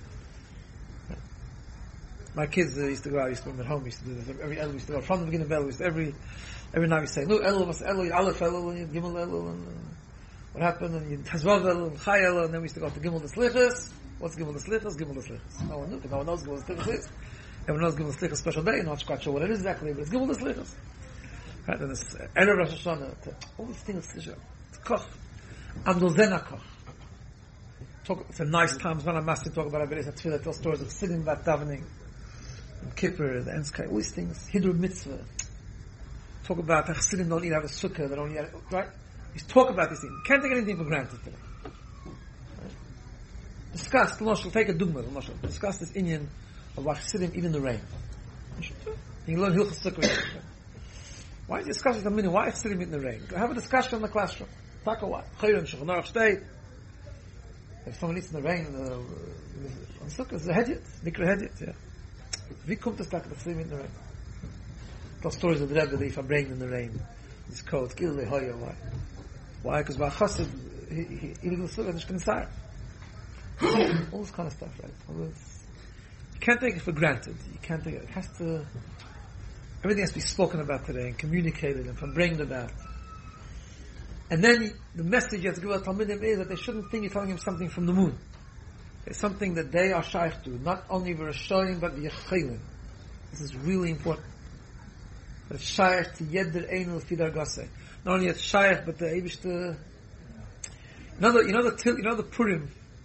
My kids uh, used to go out, used to go at home, used to do this. Every El used to go from the beginning of El, used to, every every night we say, no, El was El, Aleph El, and Gimel El, and uh, what happened, and you Tazvav El, and Chai El, and then we used to go to Gimel the Slichas. What's Gimel the Slichas? Gimel the Slichas. No one knew, no one knows Gimel the Slichas is. Everyone knows Gimel the Slichas special day, not quite sure what it is exactly, but it's Gimel the Slichas. Right, and it's Erev Rosh Hashanah, all these things, it's Koch. Amdol Zena Koch. Talk, it's a nice time, it's not a massive talk about Avedis, it's tell stories of sitting about davening. Kippur, the Enskai, all these things, Hidru Mitzvah. Talk about how Chassidim don't eat out of sukkah, they don't eat out of, right? You talk about these things. You can't take anything for granted today. Right? Discuss, L'moshel, take a dugma, L'moshel. Discuss this inyan of why Chassidim eat in the rain. You can learn Hilchas Sukkah. Why are you discussing the meaning? Why Chassidim eat in the rain? Have a discussion in the classroom. Talk a what? Chayrim, Shulchan Aruch Shtei. If someone eats in the rain, uh, on sukkah, it's a hedyot, Nikra hedyot, yeah. Wie kommt es da, dass sie mit in the rain? Tell stories of the Rebbe that if I bring in the rain, it's called Gilei Hoya. Why? Why? Because by Chassid, he, he, he didn't look at the Shkinsar. All this kind of stuff, right? All this. You can't take it for granted. You can't take it. It has to, everything has to be spoken about today and communicated and from bringing about. And then the message you have to give out to Talmidim is that they shouldn't think you're telling them something from the moon. It's something that they are shaykh to, not only v'rashoyim, but v'yechilim. This is really important. That it's shaykh to yedder einu l'fidar gase. Not only it's shaykh, but the Eibush to... You know the, you know the, you know the Purim.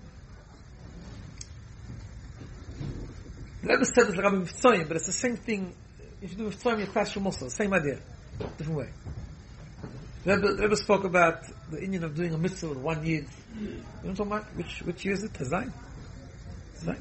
The Rebbe said it's like Rabbi Mitzvayim, but it's the same thing. If you do Mitzvayim in your classroom also, same idea. Different way. The Rebbe, the Rebbe spoke about the Indian of doing a mitzvah with one yid. You know what I'm talking about? Which, which year is it? Tazayin? Tazayin.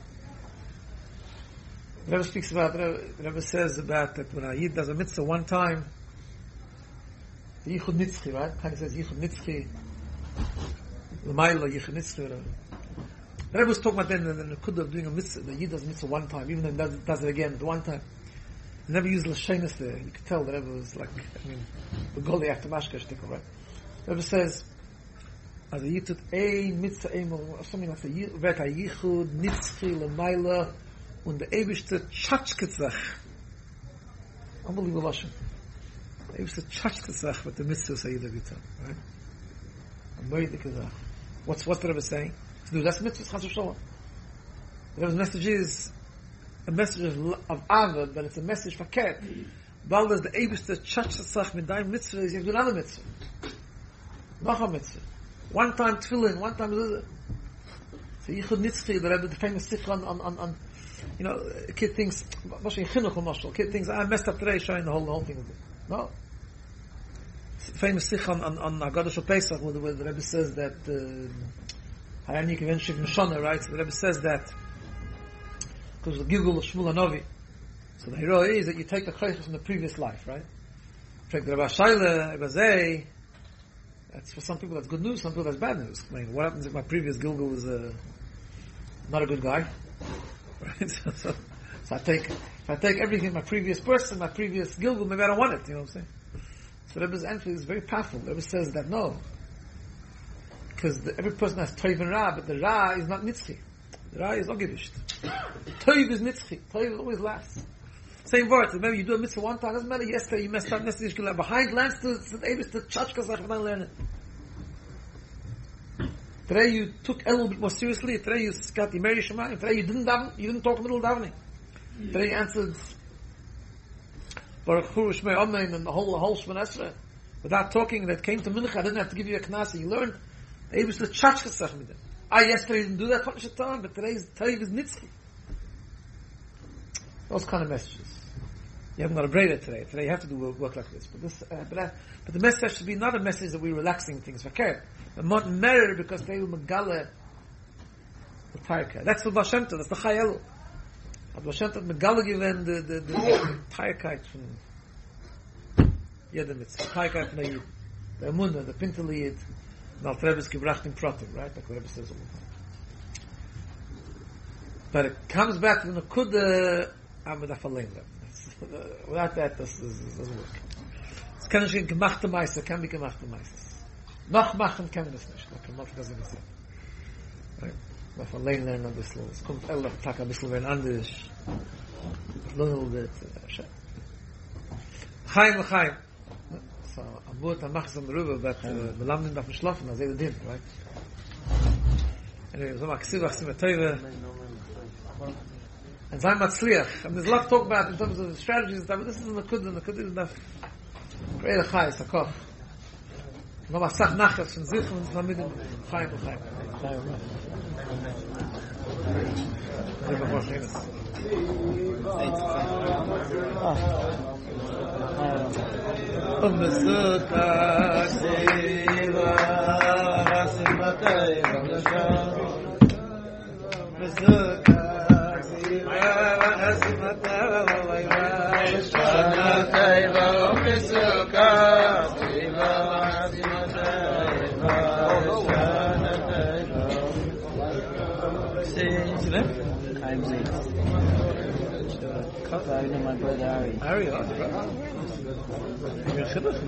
The Rebbe speaks about, the Rebbe, the Rebbe says about that when a yid does a mitzvah one time, the Yichud Nitzchi, right? Kind of says Yichud Nitzchi, L'mayla Yichud Nitzchi, whatever. The Rebbe was talking about then, the Nekudah of doing a mitzvah, the yid does a mitzvah one time, even then does, does it again, the one time. He never used Lashenis there. You could tell the Rebbe was like, I mean, the Goli after Mashka Shtikl, right? The Rebbe says, as a yitut ein mitzvah emel, something like that, vet a yichud, nitzchi, l'mayla, und the Eibishter tschatschketzach. Unbelievable Lashon. The Eibishter tschatschketzach, but the mitzvah say yidavita, right? What's what's the Rebbe saying? To do that's mitzvah chas v'sholom. The Rebbe's message is a message of, of Ava, but it's a message for Ket. Bald as the Eibishter Chachatzach mit deinem mitzvah is you have to do another mitzvah. Noch a mitzvah. One time tefillin, one time zuzah. So Yichud Nitzchi, the Rebbe, the famous sikh on, on, on, on, you know, a kid thinks, mostly in Chinuch or Moshel, kid thinks, I messed up today showing the whole, the whole thing. No. Famous sikh on, on, on Haggadah Shel Pesach, where the, where the Rebbe says that, uh, Hayani Kiven Shiv Mishana, right? So the Rebbe says that, because the Gilgul of Shmuel Hanavi. So the hero is that you take the Chaychus from the previous life, right? Take the Rabbi Shaila, Ebazei. That's for some people that's good news, some people that's bad news. I mean, what happens if my previous Gilgul was uh, not a good guy? Right? so, so, so I take, if I take everything, my previous person, my previous Gilgul, maybe I don't want it, you know what I'm saying? So Rebbe's answer is very powerful. Rebbe says that no. Because every person has Toiv and Ra, but the Ra is not Nitzchi. The Ra is Ogevisht. Toiv is Nitzchi. Toiv always lasts. Same words. Maybe you do a mitzvah one time, doesn't matter. Yesterday you messed up. Yesterday you should behind lands to the Eibus to Chachkas like I learn it. Today you took a little bit more seriously. Today you got the Mary Shemayim. Today you didn't daven. You didn't talk in the middle of davening. Today you answered Baruch Hu Shmei Amen and the whole the whole Shemon Esrei without talking. That came to Mincha. I didn't have to give you a knas. You learned. The Eibus to Chachkas like me. I yesterday didn't do that for Shaitan, but today's Toiv is Nitzchi. Those kind of messages. You haven't got a braid today. Today you have to do work, work like this. But this, uh, but, uh, but the message should be not a message that we're relaxing things. Okay, but not merit because they will megale the taika. That's the Baal Shem Tov. That's the Chayelu. The Baal Shem Tov megale given the the the, the taikait from Yedem. It's the taikait from the Yid, the Emunah, the Pintel Yid, and Al Trevis gebracht in Pratim. Right, like the Rebbe says all the time. But it comes back to the Nekuda. Without that, this, this, this doesn't work. Es kann nicht gemachte Meister, kann be gemachte Meisters. Noch machen kann man das nicht. Da kann man das nicht sagen. Right? Man von allein lernen ein bisschen. Es kommt alle Tag ein bisschen werden anders. A little bit. Chaim und Chaim. So, am Boot, am Machs am Rüber, but wir landen darf nicht schlafen, das ist jeder Ding, right? Anyway, so mal Ksiv, Achsim, Teuwe. And Zayn Matzliach. And there's a lot to talk about in terms of the strategies, but this is in the Kud, and the Kud is enough. Great a Chai, Sakoch. No Masach Nachas, and Zich, and Zman Midim, Chai, and Chai. Chai, and Chai. Chai, and Chai. Um Besuka, Siva, Rasim Batay, Besuka, I know my brother Ari. Ari, oh, brother. You're Chinuch?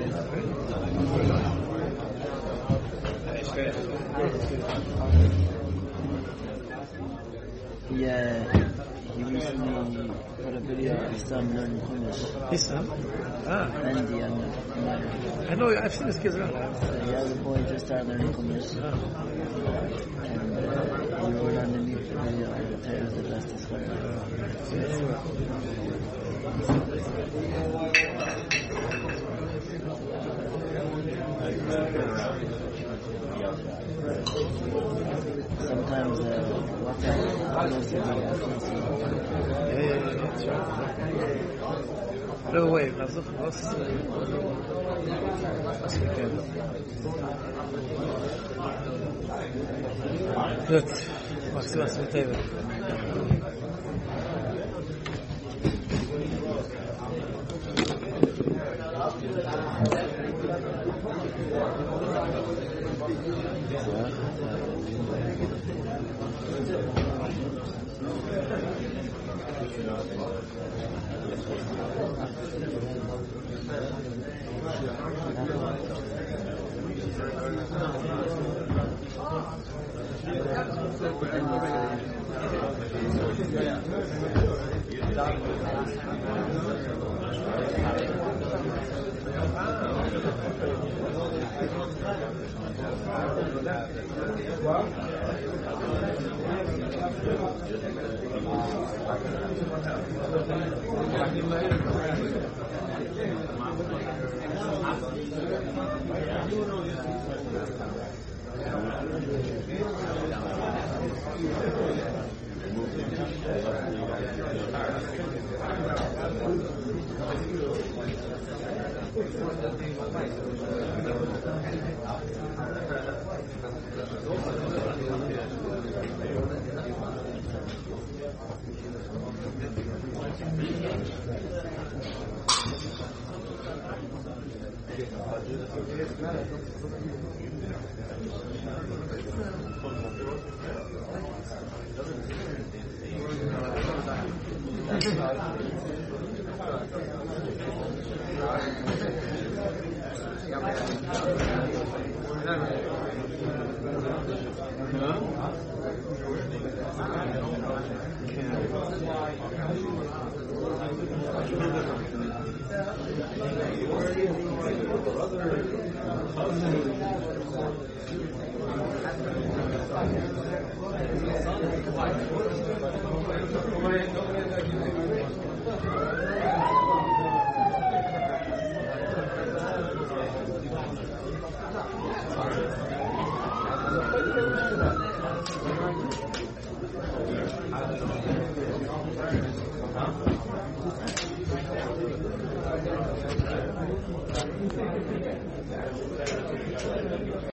Yeah. Yeah. He recently put a video of his son learning Chumash. His son? Ah. Andy, I know. I know, I've seen his kids around. So he has a boy just started learning Chumash. Ah. And uh, he wrote underneath the video, the Torah is the best way. Sometimes uh, WhatsApp goes to the athletes. Yeah, yeah, yeah, that's right. No way, that's not what's what's weekend. Good. Maxi was mit Teva.